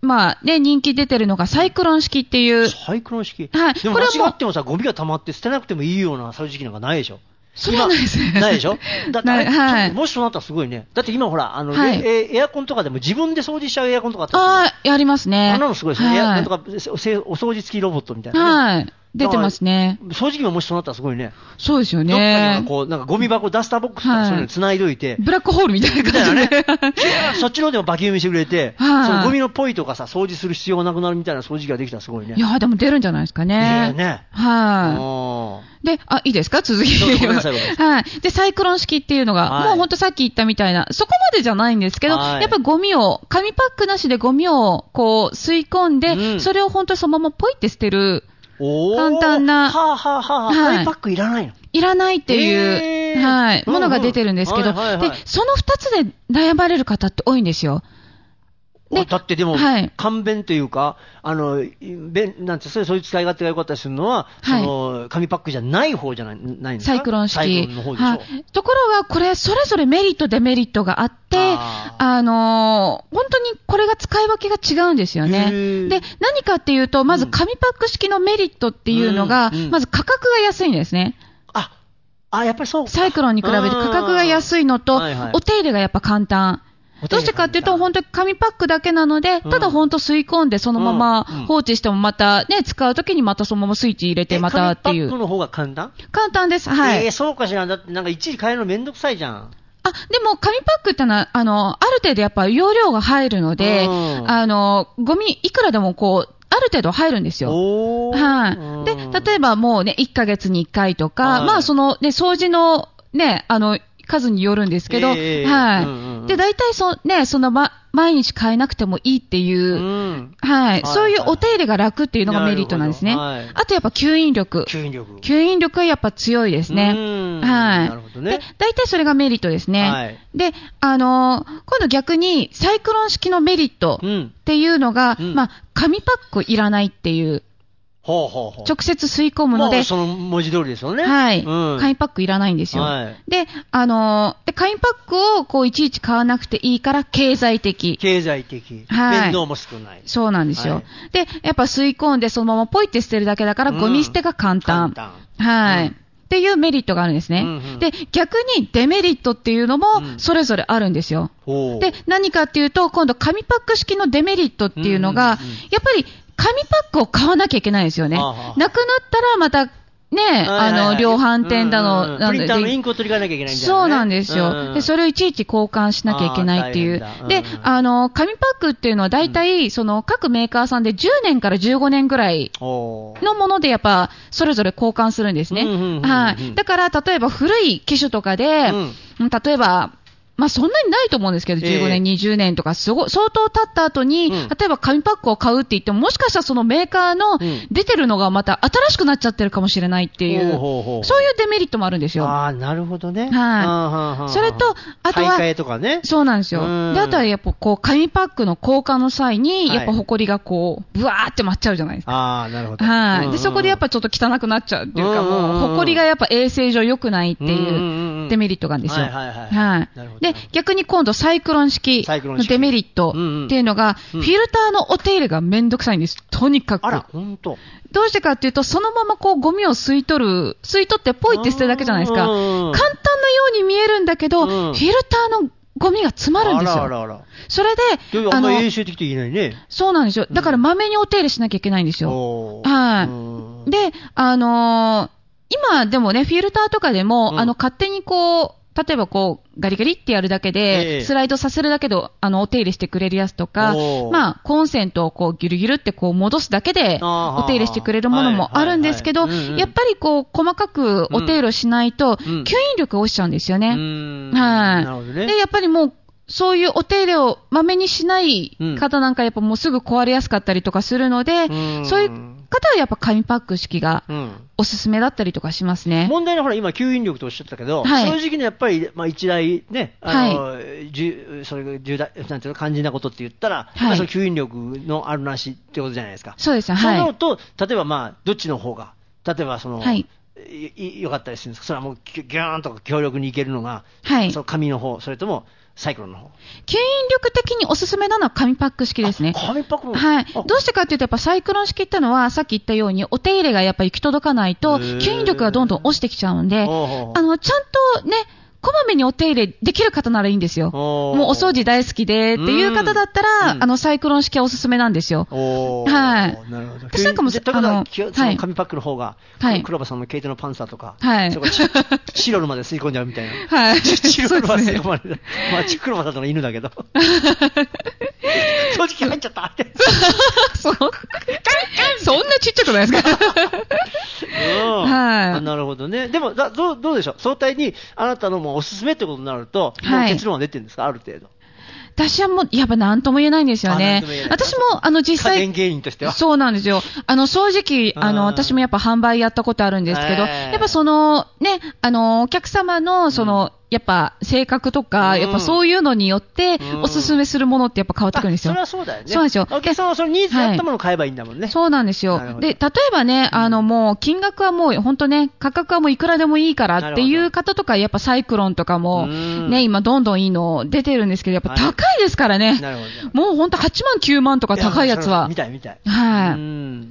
まあね、人気出てるのがサイクロン式っていう。 サイクロン式、 はい。 でも間違ってもさ、ゴミが溜まって捨てなくてもいいような掃除機なんかないでしょ。 それはないですね。 ないでしょ。だって、 はい、 もしそうなったらすごいね。だって今ほら、あの、 はい、 エ, エアコンとかでも自分で掃除しちゃうエアコンとかあったりする。 ああ、やりますね。 あんなのすごいですね。 はい、 なんとかお掃除付きロボットみたいな、 ね。はい。出てますね。 掃除機ももしそうなったらすごいね。 そうですよね。 どっかにこう、なんかゴミ箱、ダスターボックスとかそういうの繋いどいて、はい、 ブラックホールみたいな感じで。ね、 そっちのでもバキュームしてくれて、はい、そのゴミのポイとかさ、掃除する必要がなくなるみたいな掃除機ができたらすごいね。 いやでも出るんじゃないですかね。 ね。 はい。で、あ、いいですか続き。はい。で、サイクロン式っていうのが、はい、もうほんとさっき言ったみたいな、そこまでじゃないんですけど、はい、やっぱゴミを、紙パックなしでゴミをこう吸い込んで、うん、それをほんとそのままポイって捨てる。簡単な、 はあはあはあ、はい、紙パックいらないのいらないっていう、えー、はい、ものが出てるんですけど、で、その二つで悩まれる方って多いんですよ。 でだってでも、はい、簡便というか、あの、便なんて、そういう使い勝手が良かったりするのは、はい、その、紙パックじゃない方じゃない、ないんですか？ サイクロン式。 サイクロンの方でしょ。はい。 ところが、これ、それぞれメリット、デメリットがあって、あ, あのー、本当にこれが使い分けが違うんですよね。で、何かっていうと、まず紙パック式のメリットっていうのが、うんうん、まず価格が安いんですね。 あ、あ、やっぱりそうか。 サイクロンに比べて価格が安いのと、はいはい、お手入れがやっぱ簡単。どうしてかっていうと、本当に紙パックだけなので、ただ本当吸い込んで、そのまま放置してもまたね、使うときにまたそのままスイッチ入れてまたっていう。 紙パックの方が簡単？ 簡単です。はい。 えー、そうかしら。だってなんか一時変えるのめんどくさいじゃん。 あ、でも紙パックってのは、あの、ある程度やっぱ容量が入るので、あの、ゴミいくらでもこう、ある程度入るんですよ。はい。で、例えばもうね、いっかげつにいっかいとか、まあそのね、掃除のね、あの、数によるんですけど、えー、はい、うんうん。で、大体そ、ね、そのま、毎日変えなくてもいいっていう、うん、はい、はい。そういうお手入れが楽っていうのがメリットなんですね。はい、あとやっぱ吸引力。 吸引力。 吸引力はやっぱ強いですね。はい。なるほどね。で、大体それがメリットですね。はい、で、あのー、今度逆にサイクロン式のメリットっていうのが、うん、まあ、紙パックいらないっていう。 ほうほうほう直接吸い込むので、 まあ、その文字通りですよね。 はい、うん。紙パックいらないんですよ。はい、で、あのー、で、紙パックをこういちいち買わなくていいから経済的。 経済的。はい。面倒も少ない。 そうなんですよ。はい、で、やっぱ吸い込んでそのままポイって捨てるだけだから、ゴミ捨てが簡単。うん、簡単。はい、うん。っていうメリットがあるんですね。うんうん、で、逆にデメリットっていうのもそれぞれあるんですよ。うん、で、何かっていうと、今度紙パック式のデメリットっていうのが、うんうんうん、やっぱり紙パックを買わなきゃいけないですよね。なくなったらまた、ね、あの、量販店だの、 プリンターのインクを取り替えなきゃいけないんだよね。 そうなんですよ。で、それをいちいち交換しなきゃいけないっていう。で、あの、紙パックっていうのは大体、その、各メーカーさんでじゅうねんからじゅうごねんぐらいのものでやっぱ、それぞれ交換するんですね。はい。だから、例えば古い機種とかで、例えば、まあそんなにないと思うんですけど、じゅうごねん、えー、にじゅうねんとか、すごい、相当経った後に、うん、例えば紙パックを買うって言っても、もしかしたらそのメーカーの出てるのがまた新しくなっちゃってるかもしれないっていう、うん、そういうデメリットもあるんですよ。 ああ、なるほどね。 はい。それと、あとは、 買い替えとかね。 そうなんですよ。で、あとはやっぱこう、紙パックの交換の際に、やっぱ埃がこう、ブワーって舞っちゃうじゃないですか。 ああ、なるほど。 はい。で、そこでやっぱちょっと汚くなっちゃうっていうか、もう、埃がやっぱ衛生上良くないっていうデメリットがあるんですよ。はいはいはい。はい。で、逆に今度サイクロン式のデメリットっていうのが、フィルターのお手入れがめんどくさいんです。とにかく。 あら、ほんと。 どうしてかっていうと、そのままこうゴミを吸い取る、吸い取ってポイって捨てるだけじゃないですか。簡単なように見えるんだけど、フィルターのゴミが詰まるんですよ。あらあらあら。それで、 あんまり衛生的でいないね。 そうなんですよ。だからまめにお手入れしなきゃいけないんですよ。はい。で、あのー、今でもね、フィルターとかでも、うん、あの、勝手にこう、例えばこう、ガリガリってやるだけで、えー、スライドさせるだけで、あの、お手入れしてくれるやつとか、まあ、コンセントをこう、ギュルギュルってこう、戻すだけで、お手入れしてくれるものもあるんですけど、やっぱりこう、細かくお手入れをしないと、吸引力が落ちちゃうんですよね。はい。なるほどね。で、やっぱりもう、そういうお手入れをまめにしない方なんかやっぱもうすぐ壊れやすかったりとかするので、うん、そういう方はやっぱ紙パック式がおすすめだったりとかしますね。 問題のほら今吸引力とおっしゃったけど、はい、正直にやっぱり、まあ、一大ね、あの、はい、じゅそれが重大、なんていうの、肝心なことって言ったら、はい、その吸引力のあるなしってことじゃないですか。 そうですよ、 はい。そうなると、例えばまあ、どっちの方が、例えばその、はい、よかったりするんですか。それはもうギューンと強力にいけるのが、はい、その紙の方、それともサイクロンの方。 吸引力的におすすめなのは紙パック式ですね。 紙パックはい。どうしてかっていうと、やっぱサイクロン式ってのは、さっき言ったように、お手入れがやっぱり行き届かないと、吸引力がどんどん落ちてきちゃうんで、あの、ちゃんとね、こまめにお手入れできる方ならいいんですよ。もうお掃除大好きでっていう方だったら、うん、あの、サイクロン式はおすすめなんですよ。はい。 なるほど。 私なんかも、 あの、その紙パックの方が、はい、黒羽さんの毛糸のパンサーとか、はい。そこチロルまで吸い込んじゃうみたいな。はい。チロルまで吸い込まれる。まあ、黒羽さんの犬だけど。掃除機入っちゃったって。 そう。そんなちっちゃくないですか。 はい。なるほどね。でも、だどう、どうでしょう。相対に、あなたのもおすすめってことになると、はい、もう結論は出てるんですか、ある程度。 私はもう、やっぱ何とも言えないんですよね。私も、あの、実際。 家電芸人としては。 そうなんですよ。あの、掃除機、あの、私もやっぱ販売やったことあるんですけど、やっぱその、ね、あの、お客様の、その、うんやっぱ性格とか、うん、やっぱそういうのによって、おすすめするものってやっぱ変わってくるんですよ。 それはそうだよね。 そうなんですよ。 お客さんはそのニーズに合ったものを買えばいいんだもんね。はい、 そうなんですよ。で、例えばね、あのもう、金額はもう、本当ね、価格はもういくらでもいいからっていう方とか、やっぱサイクロンとかも、ね、今どんどんいいの出てるんですけど、やっぱ高いですからね。はい、なるほど。もう本当はちまんきゅうまんとか高いやつは。 みたいみたい。 はい。 うん。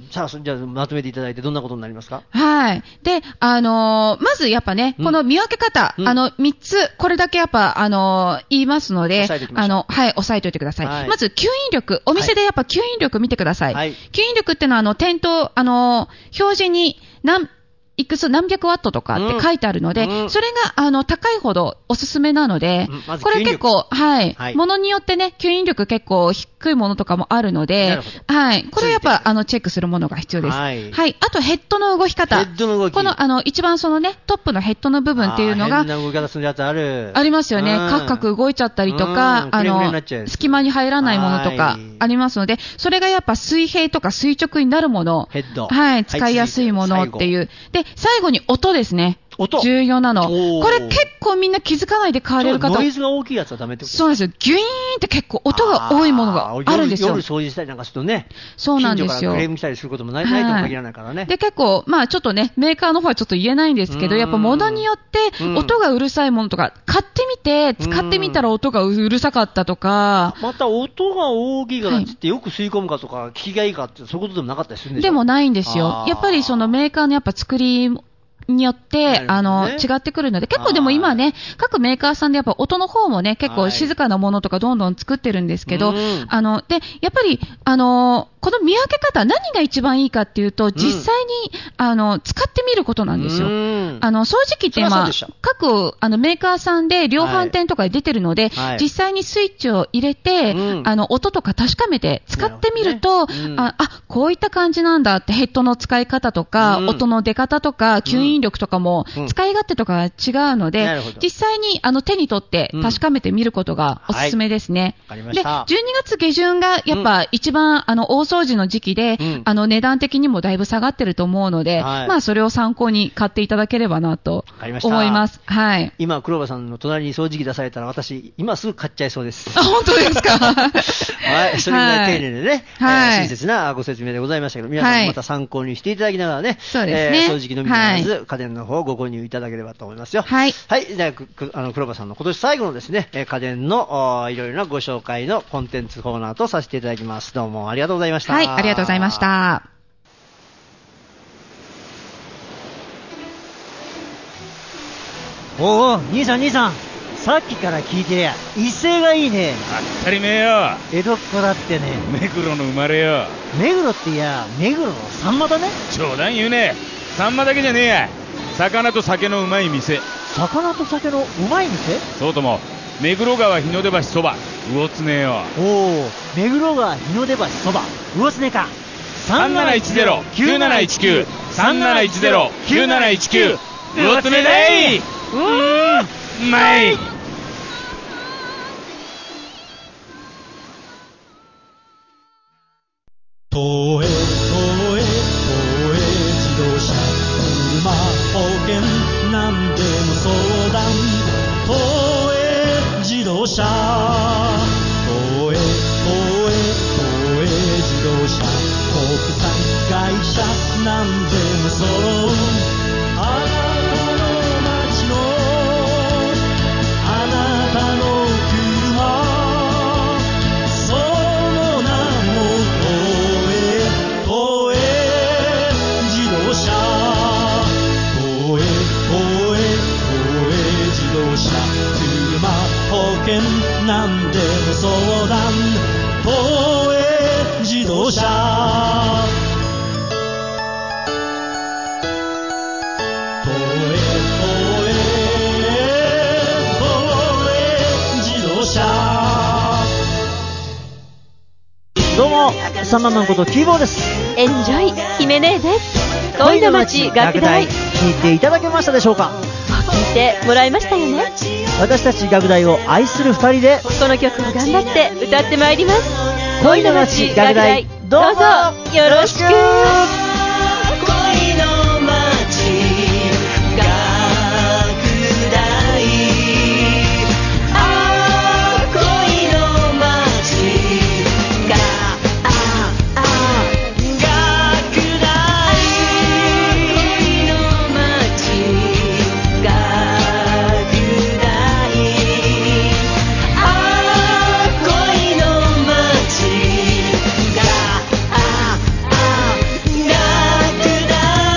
さあ、じゃあまとめていただいてどんなことになりますか？ はい。で、あのー、まずやっぱね、この見分け方、うん、あの、みっつ、これだけやっぱ、あのー、言いますので、あの、はい、押さえておいてください。はい、まず、吸引力。お店でやっぱ吸引力見てください。はい、吸引力ってのは、あの、店頭、あのー、表示に、何、いくつ何百ワットとかって書いてあるので、うん、それが、あの、高いほどおすすめなので、うんま、これ結構、はい、はい。ものによってね、吸引力結構低いものとかもあるので、はい。これやっぱ、あの、チェックするものが必要です。はい。はい。あと、ヘッドの動き方。 ヘッドの動き。 この、あの、一番そのね、トップのヘッドの部分っていうのが、 変な動き方するやつある。 ありますよね。カクカク動いちゃったりとか、あの、隙間に入らないものとかありますので、それがやっぱ水平とか垂直になるもの。 ヘッド。 はい。使いやすいものっていう。で、最後に音ですね。 音重要なの。これ結構みんな気づかないで買われる方。 ノイズが大きいやつはダメってこと？ そうなんですよ。ギュイーンって結構音が多いものがあるんですよ。 夜、夜掃除したりなんかするとね。 そうなんですよ。 近所からクレーム来たりすることもない、ないとも限らないからね。 で、結構、まあちょっとね、メーカーの方はちょっと言えないんですけど、やっぱ物によって音がうるさいものとか、買ってみて、使ってみたら音がうるさかったとか。 また音が大きいからって言ってよく吸い込むかとか、効きがいいかって、そういうことでもなかったりするんでしょ？ でもないんですよ。やっぱりそのメーカーのやっぱ作り、によって、ね、あの、違ってくるので、結構でも今ね、各メーカーさんでやっぱ音の方もね、結構静かなものとかどんどん作ってるんですけど、あの、で、やっぱり、あの、この見分け方、何が一番いいかっていうと、実際に、うん、あの、使ってみることなんですよ。あの、掃除機って、まあ、各、あの、メーカーさんで量販店とかで出てるので、はい、実際にスイッチを入れて、うん、あの、音とか確かめて使ってみると、るうん、あ、あ、こういった感じなんだって、ヘッドの使い方とか、うん、音の出方とか、吸引力とかも、使い勝手とかが違うので、うん、実際に、あの、手に取って確かめてみることがおすすめですね。 うんはい、で、 じゅうにがつ下旬が、やっぱ一番、うん、あの、大掃除の時期で、うん、あの、値段的にもだいぶ下がってると思うので、はい、まあ、それを参考に買っていただければなと思います。はい。 今、黒羽さんの隣に掃除機出されたら、私、今すぐ買っちゃいそうです。 あ、本当ですかはい。 それぐらい丁寧でね、はい、えー、親切なご説明でございましたけど、皆さんまた参考にしていただきながらね、 そうですね。 えー、掃除機のみならず、はい、家電の方をご購入いただければと思いますよ。 はい。 はい。じゃあ、あの、黒羽さんの今年最後のですね、家電のいろいろなご紹介のコンテンツコーナーとさせていただきます。どうもありがとうございました。 はい、ありがとうございました。 おお、兄さん兄さん、さっきから聞いてりゃ威勢がいいね。 当たり前よ。 江戸っ子だってね。 目黒の生まれよ。 目黒っていや、目黒のサンマだね。 冗談言うね。サンマだけじゃねえや。魚と酒のうまい店。 魚と酒のうまい店？ そうとも、目黒川日の出橋そば魚常よ。 おお、目黒川日の出橋そば魚常か。 さんなないちゼロ きゅうなないちきゅう さんなないちゼロ きゅうなないちきゅう魚常だい。うーん、うまい。 東映、東映、東映自動車、車、保険、なんでも相談、東映自動車、東映、東映、東映自動車、国産会社、なんでも揃う、あなたの街の、あなたの国険なんでも相談東映自動車東映東映東映自動車どうもサンママンことキーボーです。 エンジョイ姫姉です恋の街楽大聞いていただけましたでしょうか。 聞いてもらいましたよね。 私たち楽大を愛するふたりでこの曲を頑張って歌ってまいります。 恋の街楽大どうぞよろしく。 恋の街学大ああ恋の街がああ学大恋の街学大ああ恋の街がああ学大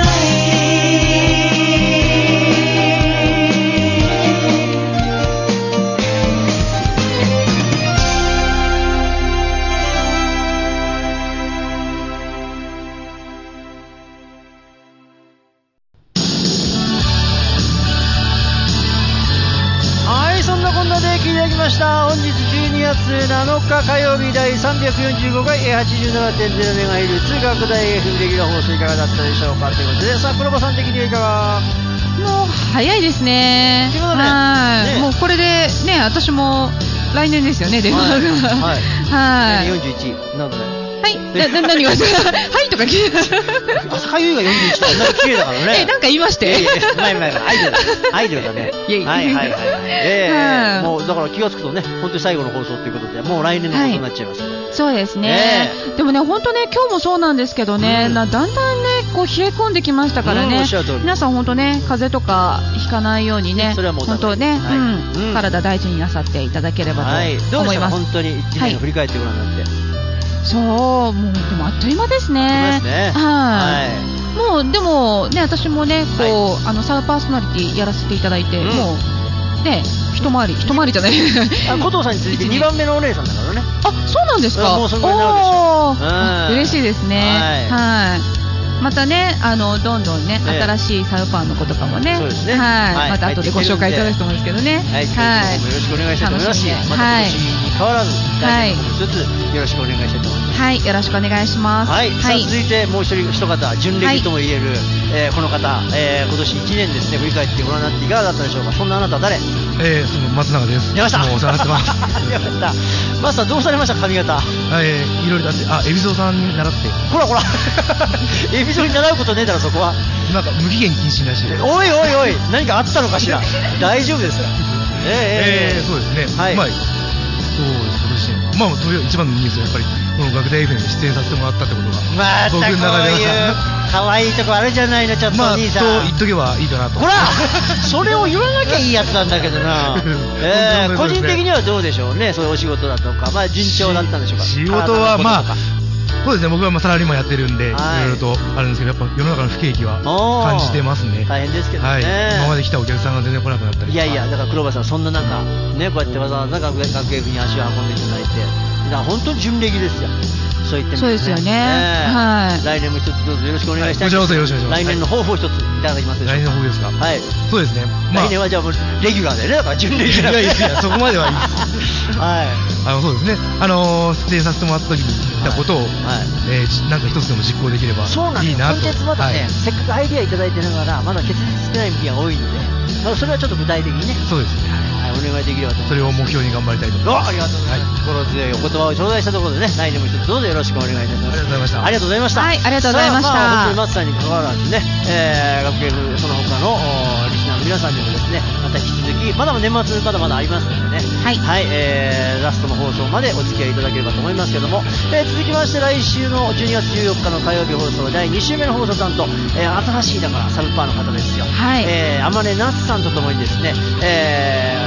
はい、そんなこんなで聞いていただきました。本日じゅうにがつなのか火曜日だいさんびゃくよんじゅうごかい はちじゅうななてんゼロメガヘルツ学大 エフエム レギュラー放送いかがだったでしょうかということで、さあ黒羽さん的にはいかが。 もう早いですね。 ということではい、 ねもうこれでね、私も来年ですよね、電話が。 はいはい。 よんじゅういちなんとねはい。な、な、何がはいとか聞いて。 朝かゆいがよんじゅういちだなんか綺麗だからね。 え、なんか言いまして。 いやいやまあまあまあアイドルだアイドルだね。 いやいやはいはいはい。ええはいもうだから気がつくとね、本当に最後の放送ということで、もう来年のことになっちゃいます。 そうですねね。 でもね、本当ね、今日もそうなんですけどね、 うんなだんだんね、こう冷え込んできましたからうんおねっしゃる通り。 皆さん本当ね、風邪とかひかないようにね、 それはもう本当ね、 はいうんうん体大事になさっていただければとはい。どうでしたか思います。 本当にいちねんを振り返ってごらんになって。 そう、もうでもあっという間ですね。 あっという間ですねはい。もうでもね、私もね、こう、あのサブパーソナリティやらせていただいて、 うんもうね、一回り一回りじゃない。 あ、古藤さんに続いてにばんめのお姉さんだからね。 あ、そうなんですか。 もうそんなになるでしょおーうんあ嬉しいですね。 ははい。またね、あのどんどんね、 ええ新しいサウパーの子とかもね、 そうですねはい、 はいまた後でご紹介いただくと思うんですけどね。 はい、 はい。 よろしくお願いしたいと思いますし、 楽しみでまた今年に変わらず、 はい来年も一つよろしくお願いしたいと思います。 はい、よろしくお願いします。 はい、さあ続いてもう一人一方、準レギとも言える、えーこの方、えー今年いちねんですね、振り返ってご覧になっていかがだったでしょうか。そんなあなたは誰？ えー、その松永です。 出ました。 もうお世話になってます。 出ました。マスターどうされました髪型？ はい、いろいろだって、あ、海老蔵さんに習って、 ほらほら、エビゾに習うことねえだろそこは。 なんか無期限謹慎らしいです。 おいおいおい、何かあったのかしら。大丈夫ですか？えええー、そうですね。 はいまあ、そうです、今年、まあ、とりあえず一番のニュースはやっぱり、この学大 エフエム に出演させてもらったってことが、 またこういう僕の中では、 可愛いとこあるじゃないの、ちょっとまあ、 お兄さん。 と言っとけばいいかなと。 ほらそれを言わなきゃいいやつなんだけどな、えー、個人的にはどうでしょうね、そういうお仕事だとか、まあ、順調だったんでしょうか。 仕事はまあ体のこととかそうですね、僕はまあサラリーマンやってるんで、いはいろいろとあるんですけど、やっぱ世の中の不景気はおー感じてますね。 大変ですけどね、 はい。今まで来たお客さんが全然来なくなったりとか。 いやいや、だから黒羽さん、そんな中、ね、こうやってわざわざ学学芸部に足を運んでいただいて、だから本当に準レギですよ、そう言ってみて、 そうですよねえはい来年も一つどうぞよろしくお願いしたいこちらこそよろしくお願いします来年の抱負を一ついただきますでしょうか。 来年の抱負ですか。 はい、 そうですね。まあ、 来年はじゃあもうレギュラーでね、だから準レギュラー。 いやいやいやそこまではいいですはい。 あのそうですね。あのー出演させてもらった時に言ったことを、 はいえーじなんか一つでも実行できればそうなんですよ、 いいなと。 コンテンツまだね、 はいせっかくアイディアいただいてながら、まだ結実してない日が多いので、まあそれはちょっと具体的にね、 そうですね。 はい、お願いできればと思います。 それを目標に頑張りたいと思います。 おありがとうございます、心強いお言葉を頂戴したところでね、来年も一つどうぞよろしくお願いいたします。 ありがとうございましたありがとうございました。 はいありがとうございましたさあ、まあ、本当に松さんに関わらずね、えー、学芸部その他のおリスナーの皆さんにもですね、また引き続き、まだ年末まだまだありますのでね、 はいえー、ラストの放送までお付き合いいただければと思いますけども、えー続きまして来週のじゅうにがつじゅうよっかの火曜日放送だいに週目の放送担当、えー、新しいだからサルパーの方ですよ、 はいえー、天音夏さんとともにですね、えー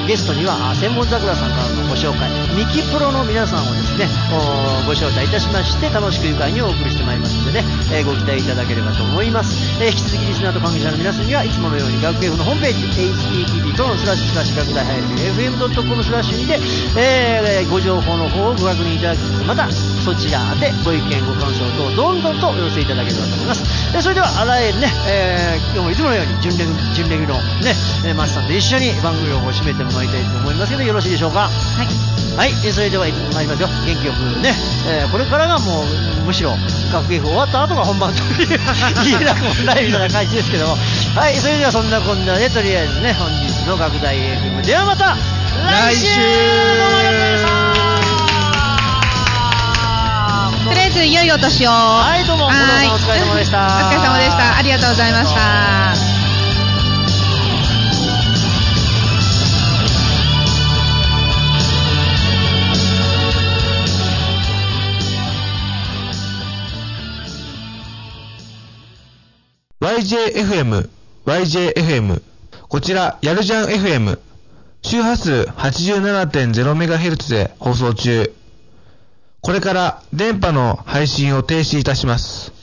ゲストには千本桜さんからのご紹介、ミキプロの皆さんをですねご招待いたしまして楽しく愉快にお送りしてまいりますのでね、えー、ご期待いただければと思います。えー、引き続きリスナーと関係者の皆さんにはいつものように学 F のホームページ エイチティーティーピー コロンスラッシュスラッシュ学大ハイフン エフエムドットコム スラッシュにて、えー、ご情報の方をご確認いただきつつ、またそちらでご意見ご感想等どんどんとお寄せいただければと思います。えー、それではあらゆるね、えー、今日もいつものように準レギュ準レギュのね、えー、マスさんと一緒に番組を締めてもらいたいと思いますけど、よろしいでしょうか。 はいはい、えー、それではいつも参りますよ。元気よくね、えー、これからがもうむしろ学 F 終わった後が本番という言えなくもないみたいな感じですけども、はい、それではそんなこんなでとりあえずね、本日の学大 エフエム ではまた来週。 とりあえず良いお年を。 はい、どうもお疲れ様でした。 お疲れ様でした。ありがとうございました。 ワイジェーエフエム、ワイジェーエフエム。こちら、やるじゃん エフエム。周波数 はちじゅうななてんゼロメガヘルツ で放送中。これから電波の配信を停止いたします。